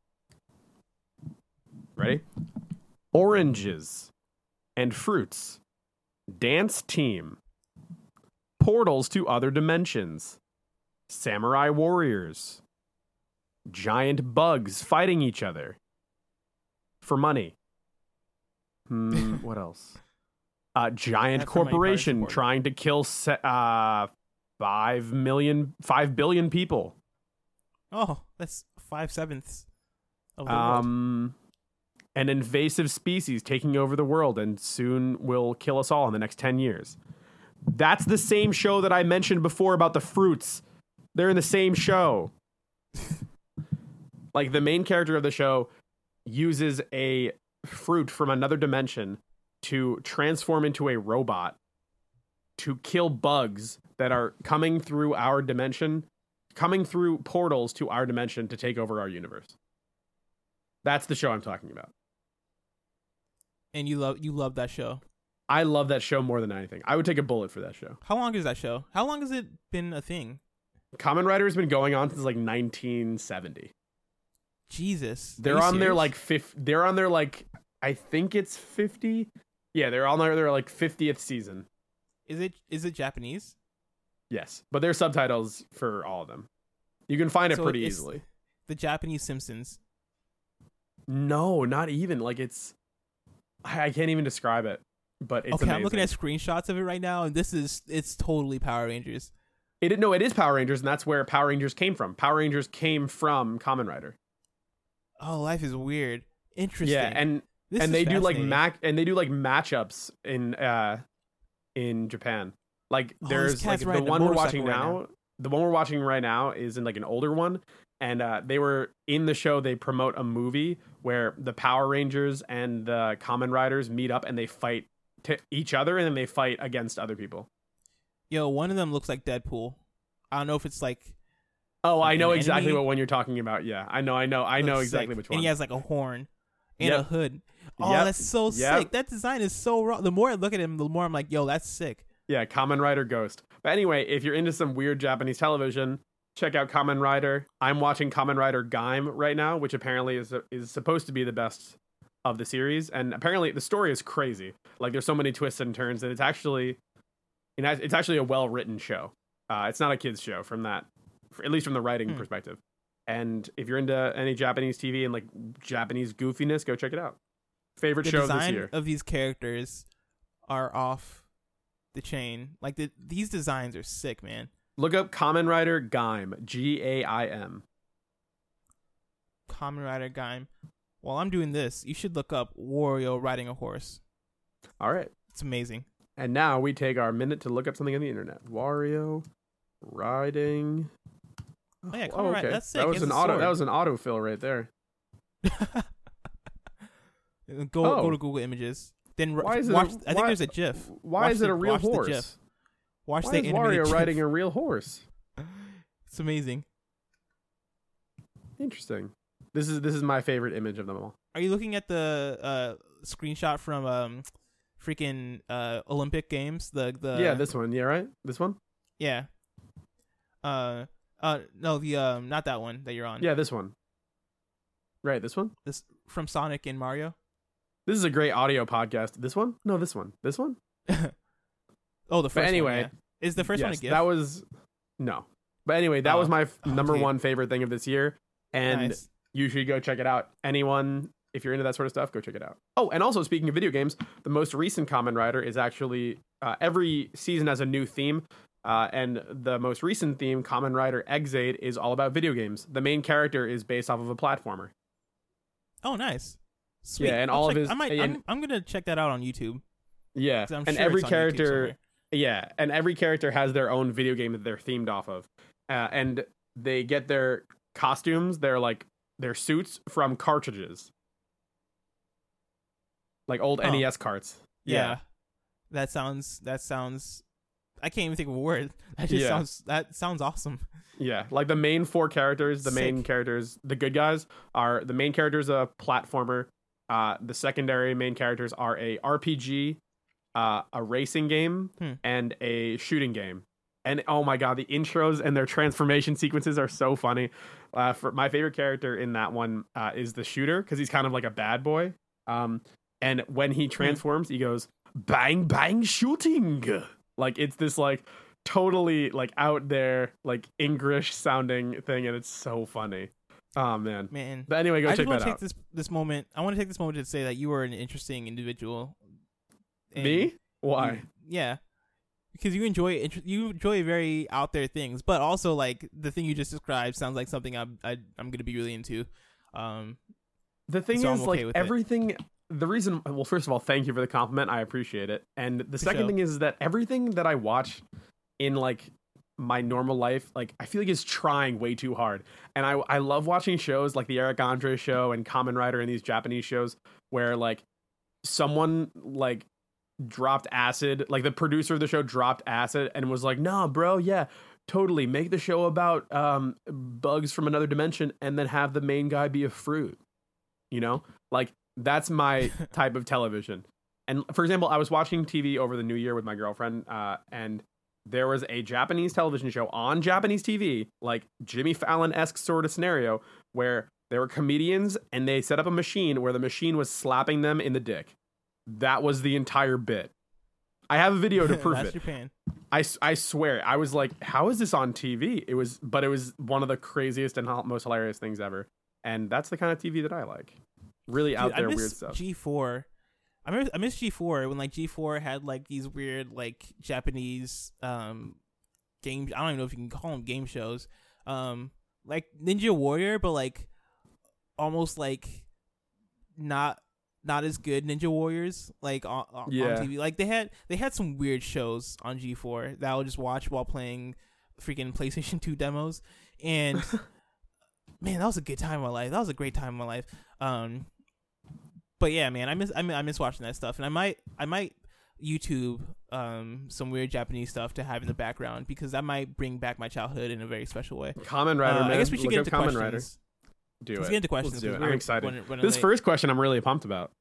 Ready? Oranges and fruits, dance team, portals to other dimensions, samurai warriors, giant bugs fighting each other for money. What else? Giant corporation trying to kill 5 billion people. Oh, that's 5/7 of the world. An invasive species taking over the world and soon will kill us all in the next 10 years. That's the same show that I mentioned before about the fruits. They're in the same show. Like, the main character of the show uses a fruit from another dimension to transform into a robot to kill bugs that are coming through our dimension, coming through portals to our dimension to take over our universe. That's the show I'm talking about. And you love that show. I love that show more than anything. I would take a bullet for that show. How long is that show? How long has it been a thing? Kamen Rider has been going on since like 1970. Jesus. They're on their like they're on their like, I think it's 50. Yeah, they're on their like 50th season. Is it Japanese? Yes, but there's subtitles for all of them. You can find it pretty easily. The Japanese Simpsons. No, not even. Like, it's, I can't even describe it, but it's amazing. I'm looking at screenshots of it right now, and it's totally Power Rangers. It is Power Rangers, and that's where Power Rangers came from. Power Rangers came from Kamen Rider. Oh, life is weird. Interesting. Yeah, and they do like matchups in Japan. Like, there's like the one we're watching now. The one we're watching right now is in like an older one, and they were in the show. They promote a movie where the Power Rangers and the Kamen Riders meet up and they fight each other, and then they fight against other people. Yo, one of them looks like Deadpool. I don't know if it's like. Oh, I know exactly what one you're talking about. Yeah, I know exactly which one. And he has like a horn and a hood. Oh, that's so sick. That design is so raw. The more I look at him, the more I'm like, yo, that's sick. Yeah, Kamen Rider Ghost. But anyway, if you're into some weird Japanese television, check out Kamen Rider. I'm watching Kamen Rider Gaim right now, which apparently is supposed to be the best of the series. And apparently the story is crazy. Like, there's so many twists and turns, and it's actually it's actually a well written show. It's not a kids show at least from the writing perspective. And if you're into any Japanese TV and like Japanese goofiness, go check it out. Favorite show this year. The design of these characters are off the chain. Like these designs are sick, man. Look up Kamen Rider Gaim, Gaim. Kamen Rider Gaim. While I'm doing this, you should look up Wario riding a horse. All right. It's amazing. And now we take our minute to look up something on the internet. Wario riding. Oh yeah, Kamen Rider. That's sick. That was an autofill right there. Go to Google Images. Then I think there's a GIF. Why is it a real horse? Why is Wario riding a real horse? It's amazing. Interesting. This is my favorite image of them all. Are you looking at the screenshot from freaking Olympic Games? Yeah, this one. Yeah, right. This one. Yeah. No, the not that one that you're on. Yeah, this one. Right, this one. This from Sonic and Mario. This is a great audio podcast. This one? No, this one. This one? Oh, the first anyway, one. Yeah. Is the first one a GIF? That was no. But anyway, that was my number one favorite thing of this year, and you should go check it out. Anyone, if you're into that sort of stuff, go check it out. Oh, and also speaking of video games, the most recent Kamen Rider is actually every season has a new theme. And the most recent theme, Kamen Rider Exade, is all about video games. The main character is based off of a platformer. Oh, nice. Sweet. Yeah, and I'm gonna check that out on YouTube. Yeah, I'm and sure every it's on character, and every character has their own video game that they're themed off of, and they get their costumes, their suits from cartridges, like old NES carts. Yeah. That sounds. I can't even think of a word. That sounds awesome. Yeah, like the main four characters, the main characters, the good guys are the main characters a platformer. The secondary main characters are a RPG, a racing game, and a shooting game. And oh my god, the intros and their transformation sequences are so funny. For my favorite character in that one is the shooter because he's kind of like a bad boy. And when he transforms, he goes bang bang shooting. Like it's this like totally like out there like English sounding thing, and it's so funny. Oh man. But anyway, go check that out. I want to take this moment to say that you are an interesting individual. Me? Why? Yeah, because you enjoy very out there things, but also like the thing you just described sounds like something I'm gonna be really into. The thing is, like everything. The reason, well, first of all, thank you for the compliment. I appreciate it. And the second thing is that everything that I watch in like my normal life, like I feel like is trying way too hard. And I love watching shows like the Eric Andre show and Kamen Rider and these Japanese shows where like someone like dropped acid, like the producer of the show dropped acid and was like, nah, bro, yeah, totally. Make the show about bugs from another dimension and then have the main guy be a fruit. You know, like that's my type of television. And for example, I was watching TV over the New Year with my girlfriend, and there was a Japanese television show on Japanese TV, like Jimmy Fallon-esque sort of scenario, where there were comedians and they set up a machine where the machine was slapping them in the dick. That was the entire bit. I have a video to prove it. Japan. I swear, I was like, how is this on TV? It was one of the craziest and most hilarious things ever. And that's the kind of TV that I like. Really out there weird stuff. G4. I miss G4 when like G4 had like these weird like Japanese games. I don't even know if you can call them game shows. Like Ninja Warrior, but like almost like not as good Ninja Warriors like on TV. Like they had some weird shows on G4 that I would just watch while playing freaking PlayStation 2 demos. And man, that was a good time in my life. That was a great time in my life. But yeah, man, I miss watching that stuff, and I might YouTube some weird Japanese stuff to have in the background because that might bring back my childhood in a very special way. Kamen Rider, man. I guess we should get into questions. Rider. Let's get into questions. Let's do it. I'm excited. This first question I'm really pumped about.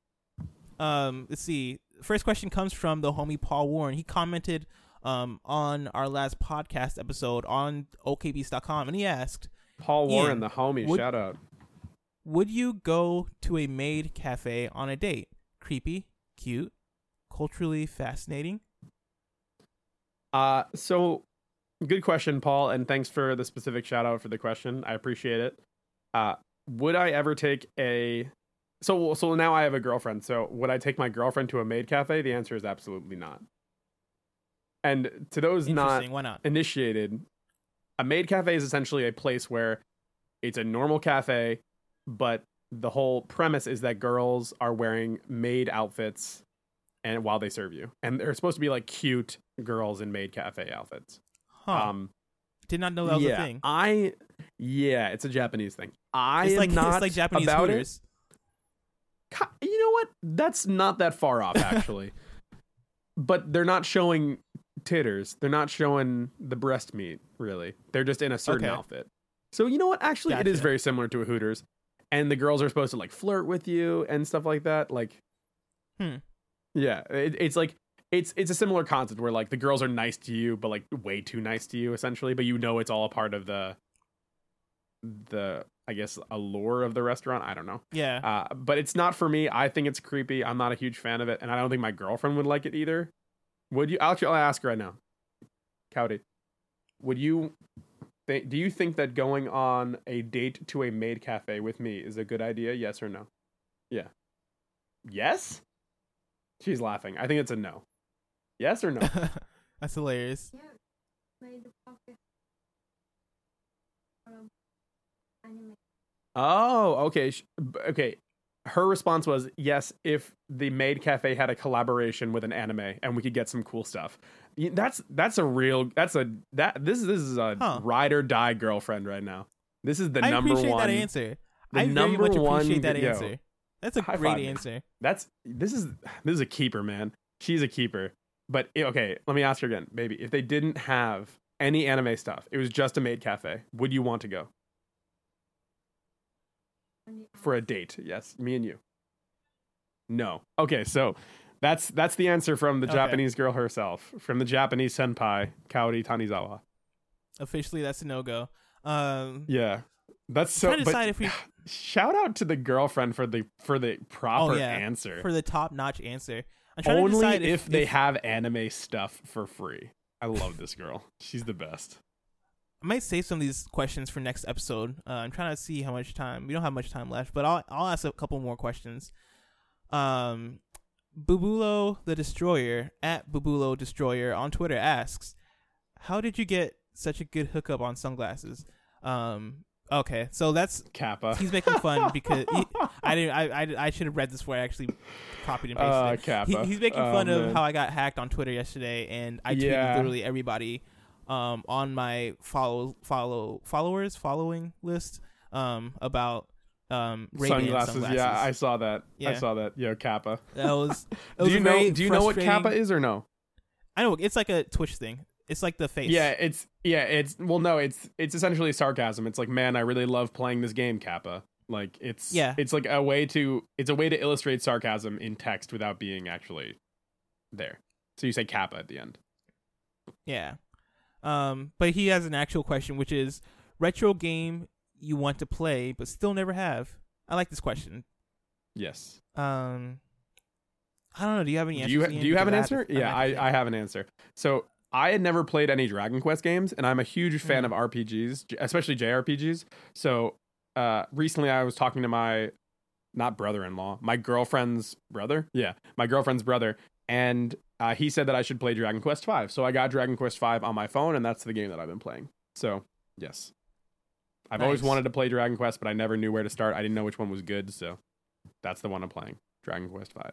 Let's see. First question comes from the homie Paul Warren. He commented on our last podcast episode on okbeats.com, and he asked, Paul Warren, the homie, shout out. Would you go to a maid cafe on a date? Creepy, cute, culturally fascinating? So good question, Paul, and thanks for the specific shout out for the question. I appreciate it. Would I ever take a so now I have a girlfriend. So would I take my girlfriend to a maid cafe? The answer is absolutely not. And to those not Why not? initiated, a maid cafe is essentially a place where it's a normal cafe, but the whole premise is that girls are wearing maid outfits and while they serve you. And they're supposed to be like cute girls in maid cafe outfits. Huh. Did not know that was a thing. It's a Japanese thing. It's like Japanese about Hooters. You know what? That's not that far off, actually. But they're not showing titters. They're not showing the breast meat, really. They're just in a certain outfit. So you know what? Actually, It is very similar to a Hooters. And the girls are supposed to like flirt with you and stuff like that. Like, yeah, it's like it's a similar concept where like the girls are nice to you, but like way too nice to you, essentially. But you know, it's all a part of the I guess allure of the restaurant. I don't know. Yeah. But it's not for me. I think it's creepy. I'm not a huge fan of it, and I don't think my girlfriend would like it either. Would you? Actually, I'll ask her right now. Cowdy, would you? Do you think that going on a date to a maid cafe with me is a good idea? Yes or no? Yeah. Yes? She's laughing. I think it's a no. Yes or no? That's hilarious. Yeah. Maid cafe. Anime. Oh, okay. Okay. Her response was yes if the maid cafe had a collaboration with an anime and we could get some cool stuff. This is a ride or die girlfriend right now. This is the number one. I appreciate that answer. I very much appreciate that answer. That's a great answer. This is a keeper, man. She's a keeper. But okay, let me ask her again, baby. If they didn't have any anime stuff, it was just a maid cafe, would you want to go? For a date, yes, me and you. No. Okay, so that's the answer from the Japanese girl herself, from the Japanese senpai, Kaori Tanizawa. Officially, that's a no-go. Yeah, that's so. I'm trying to decide if we shout out to the girlfriend for the proper answer, for the top-notch answer. I'm trying Only to decide if they have anime stuff for free. I love this girl. She's the best. I might save some of these questions for next episode. I'm trying to see how much time. We don't have much time left, but I'll ask a couple more questions. Bubulo the Destroyer at Bubulo Destroyer on Twitter asks, "How did you get such a good hookup on sunglasses?" Okay, so that's Kappa. He's making fun because I should have read this before I actually copied and pasted it. Kappa. He's making fun of how I got hacked on Twitter yesterday, and I tweeted literally everybody on my following list about Ray-Ban sunglasses. Yeah, I saw that. Yo, Kappa. That was do you know what Kappa is or no? I know it's like a Twitch thing. It's like the face. It's essentially sarcasm. It's like, man, I really love playing this game, Kappa. Like it's like a way to illustrate sarcasm in text without being actually there. So you say Kappa at the end. Yeah. But he has an actual question, which is retro game you want to play but still never have. I like this question. Yes. I don't know. Do you have any answers? Do you have an answer? Yeah, I have an answer. So I had never played any Dragon Quest games, and I'm a huge fan of RPGs, especially JRPGs. So recently I was talking to my girlfriend's brother. Yeah, my girlfriend's brother. And he said that I should play Dragon Quest V. So I got Dragon Quest V on my phone, and that's the game that I've been playing. So, yes. I've always wanted to play Dragon Quest, but I never knew where to start. I didn't know which one was good, so that's the one I'm playing, Dragon Quest V.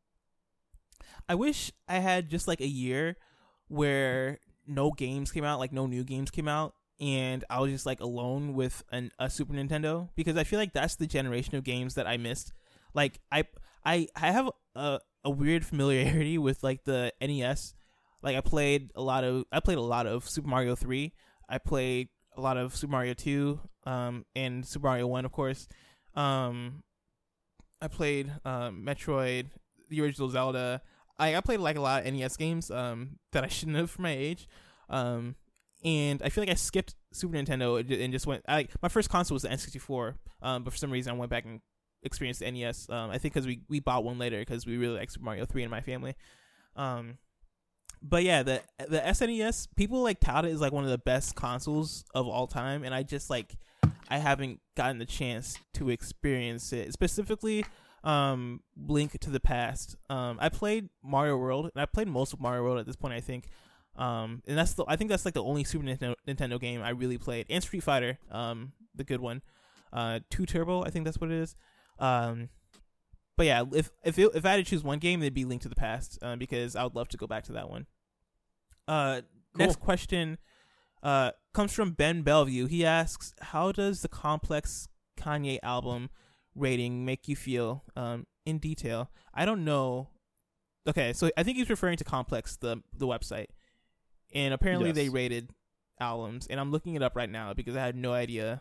I wish I had just like a year where no games came out, like no new games came out, and I was just like alone with a Super Nintendo, because I feel like that's the generation of games that I missed. Like I have a weird familiarity with like the NES. Like I played a lot of Super Mario 3. I played a lot of Super Mario 2 and Super Mario 1, of course. I played Metroid, the original Zelda. I played like a lot of NES games that I shouldn't have for my age. And I feel like I skipped Super Nintendo and just went. My first console was the N64, but for some reason I went back and experienced the NES. I think because we bought one later because we really like Super Mario 3 in my family. But yeah, the SNES, people like tout it as like one of the best consoles of all time, and I just like I haven't gotten the chance to experience it. Specifically, Link to the Past. I played Mario World, and I played most of Mario World at this point, I think. And I think that's like the only Super Nintendo game I really played. And Street Fighter, the good one. 2 Turbo, I think that's what it is. But yeah, if I had to choose one game, it'd be Link to the Past, because I would love to go back to that one. Cool. Next question comes from Ben Bellevue. He asks, how does the Complex Kanye album rating make you feel in detail? I don't know. Okay, so I think he's referring to Complex, the website. And apparently they rated albums. And I'm looking it up right now because I had no idea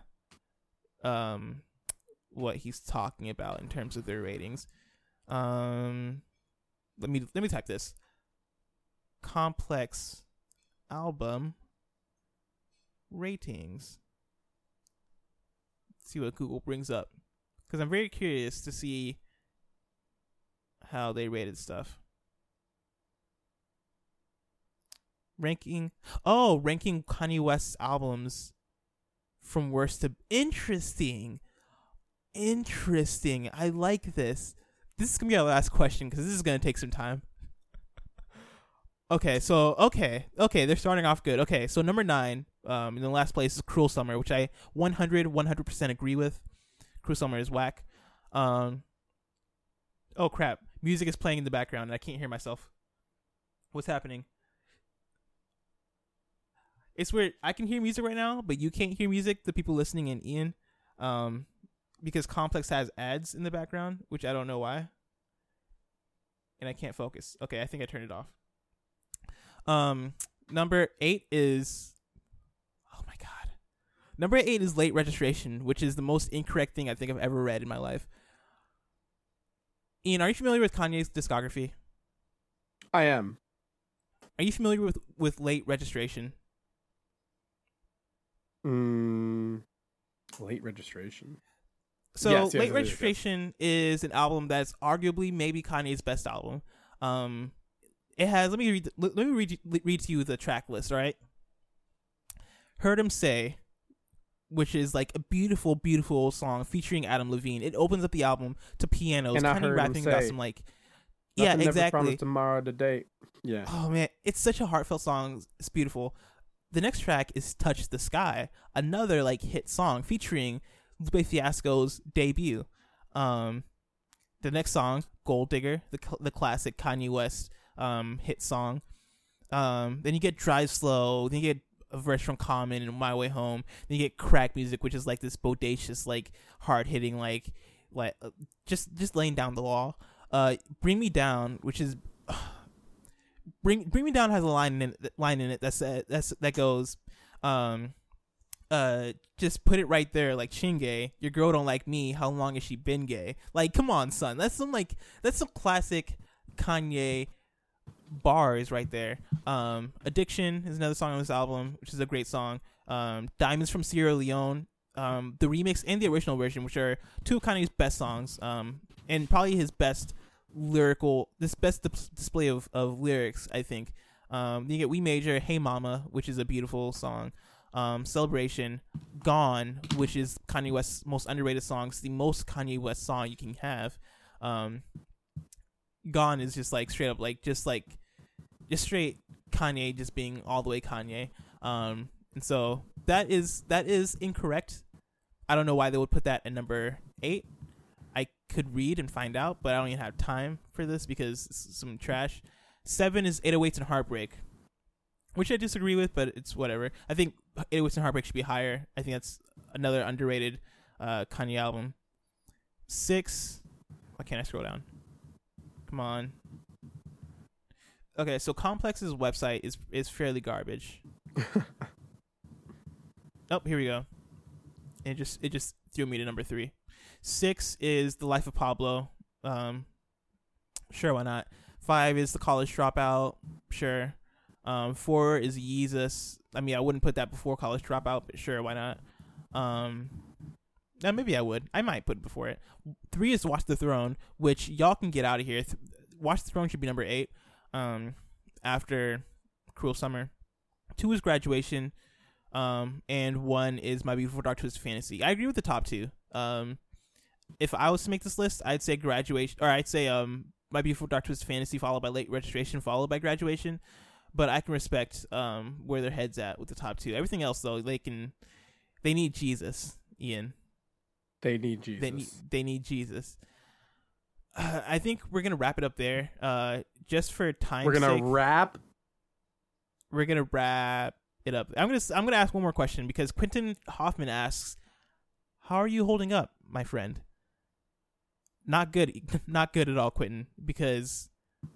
what he's talking about in terms of their ratings. Let me type this. Complex album ratings. Let's see what Google brings up, because I'm very curious to see how they rated stuff. Ranking Kanye West's albums from worst to interesting. I like this. This is gonna be our last question because this is gonna take some time. Okay, they're starting off good. Okay, so number 9, in the last place is Cruel Summer, which I 100% agree with. Cruel Summer is whack. Oh crap, music is playing in the background and I can't hear myself. What's happening? It's weird. I can hear music right now, but you can't hear music, the people listening and Ian, because Complex has ads in the background, which I don't know why. And I can't focus. Okay, I think I turned it off. Number 8 is, oh my god. Number 8 is Late Registration, which is the most incorrect thing I think I've ever read in my life. Ian, are you familiar with Kanye's discography? I am. Are you familiar with Late Registration? Late Registration. So yes, Late Registration is an album that's arguably maybe Kanye's best album. It has, let me read to you the track list, all right? Heard Him Say, which is like a beautiful, beautiful song featuring Adam Levine. It opens up the album to pianos, kind of rapping about some like, yeah, exactly. Never promised tomorrow to date. Yeah. Oh man, it's such a heartfelt song. It's beautiful. The next track is Touch the Sky, another like hit song featuring Lupe Fiasco's debut. The next song, Gold Digger, the classic Kanye West hit song. Then you get Drive Slow. Then you get a verse from Common and My Way Home. Then you get Crack Music, which is like this bodacious, like hard hitting, like just laying down the law. Bring Me Down, which is Bring Me Down has a line in it that goes, just put it right there, like Chingay, your girl don't like me, how long has she been gay? Like, come on, son. That's some classic Kanye bars right there. Addiction is another song on this album, which is a great song. Diamonds from Sierra Leone, the remix and the original version, which are two of Kanye's best songs, and probably his best display of lyrics, I think. You get We Major, Hey Mama, which is a beautiful song. Celebration, Gone, which is Kanye West's most underrated song. It's the most Kanye West song you can have. Gone is just like straight up, like just straight Kanye, just being all the way Kanye. And so that is incorrect. I don't know why they would put that at number 8. I could read and find out, but I don't even have time for this because it's some trash. 7 is 808s and Heartbreak, which I disagree with, but it's whatever. I think 808s and Heartbreak should be higher. I think that's another underrated Kanye album. 6, why can't I scroll down? Come on. Okay, so Complex's website is fairly garbage. Oh, here we go. It just threw me to number 3. 6 is The Life of Pablo. Sure, why not? 5 is The College Dropout. Sure. 4 is Yeezus. I mean, I wouldn't put that before College Dropout, but sure, why not? Maybe I would. I might put it before it. 3 is Watch the Throne, which y'all can get out of here. Watch the Throne should be number 8. after Cruel Summer. 2 is Graduation, and 1 is My Beautiful Dark Twisted Fantasy. I agree with the top 2. If I was to make this list, I'd say Graduation, or I'd say My Beautiful Dark Twisted Fantasy, followed by Late Registration, followed by Graduation. But I can respect where their head's at with the top 2. Everything else, though, they need Jesus, Ian. They need Jesus. They need Jesus. I think we're gonna wrap it up there. Just for time's sake. We're gonna wrap it up. I'm gonna ask one more question, because Quentin Hoffman asks, "How are you holding up, my friend?" Not good at all, Quentin, because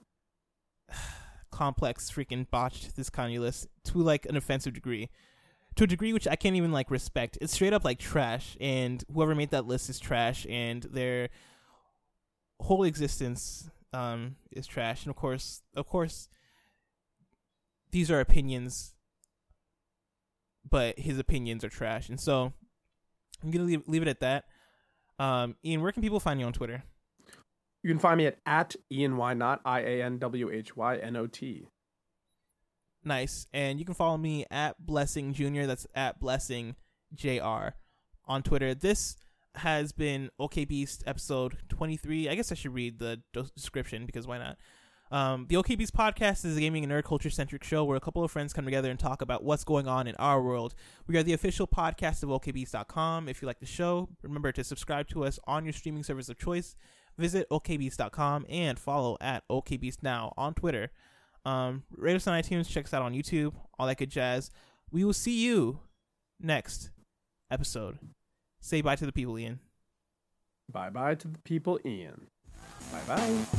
Complex freaking botched this Kanye list to like an offensive degree. To a degree which I can't even like respect. It's straight up like trash, and whoever made that list is trash, and their whole existence is trash. And of course these are opinions, but his opinions are trash. And so I'm gonna leave it at that. Ian, where can people find you on Twitter? You can find me at Ian Whynot, IANWHYNOT. Nice. And you can follow me at Blessing Jr. That's at Blessing JR on Twitter. This has been OK Beast episode 23. I guess I should read the description, because why not? The OK Beast podcast is a gaming and nerd culture centric show where a couple of friends come together and talk about what's going on in our world. We are the official podcast of OKBeast.com. If you like the show, remember to subscribe to us on your streaming service of choice. Visit OKBeast.com and follow at OKBeast now on Twitter. Rate us on iTunes, check us out on YouTube, all that good jazz. We will see you next episode. Say bye to the people, Ian. Bye-bye to the people, Ian. Bye-bye.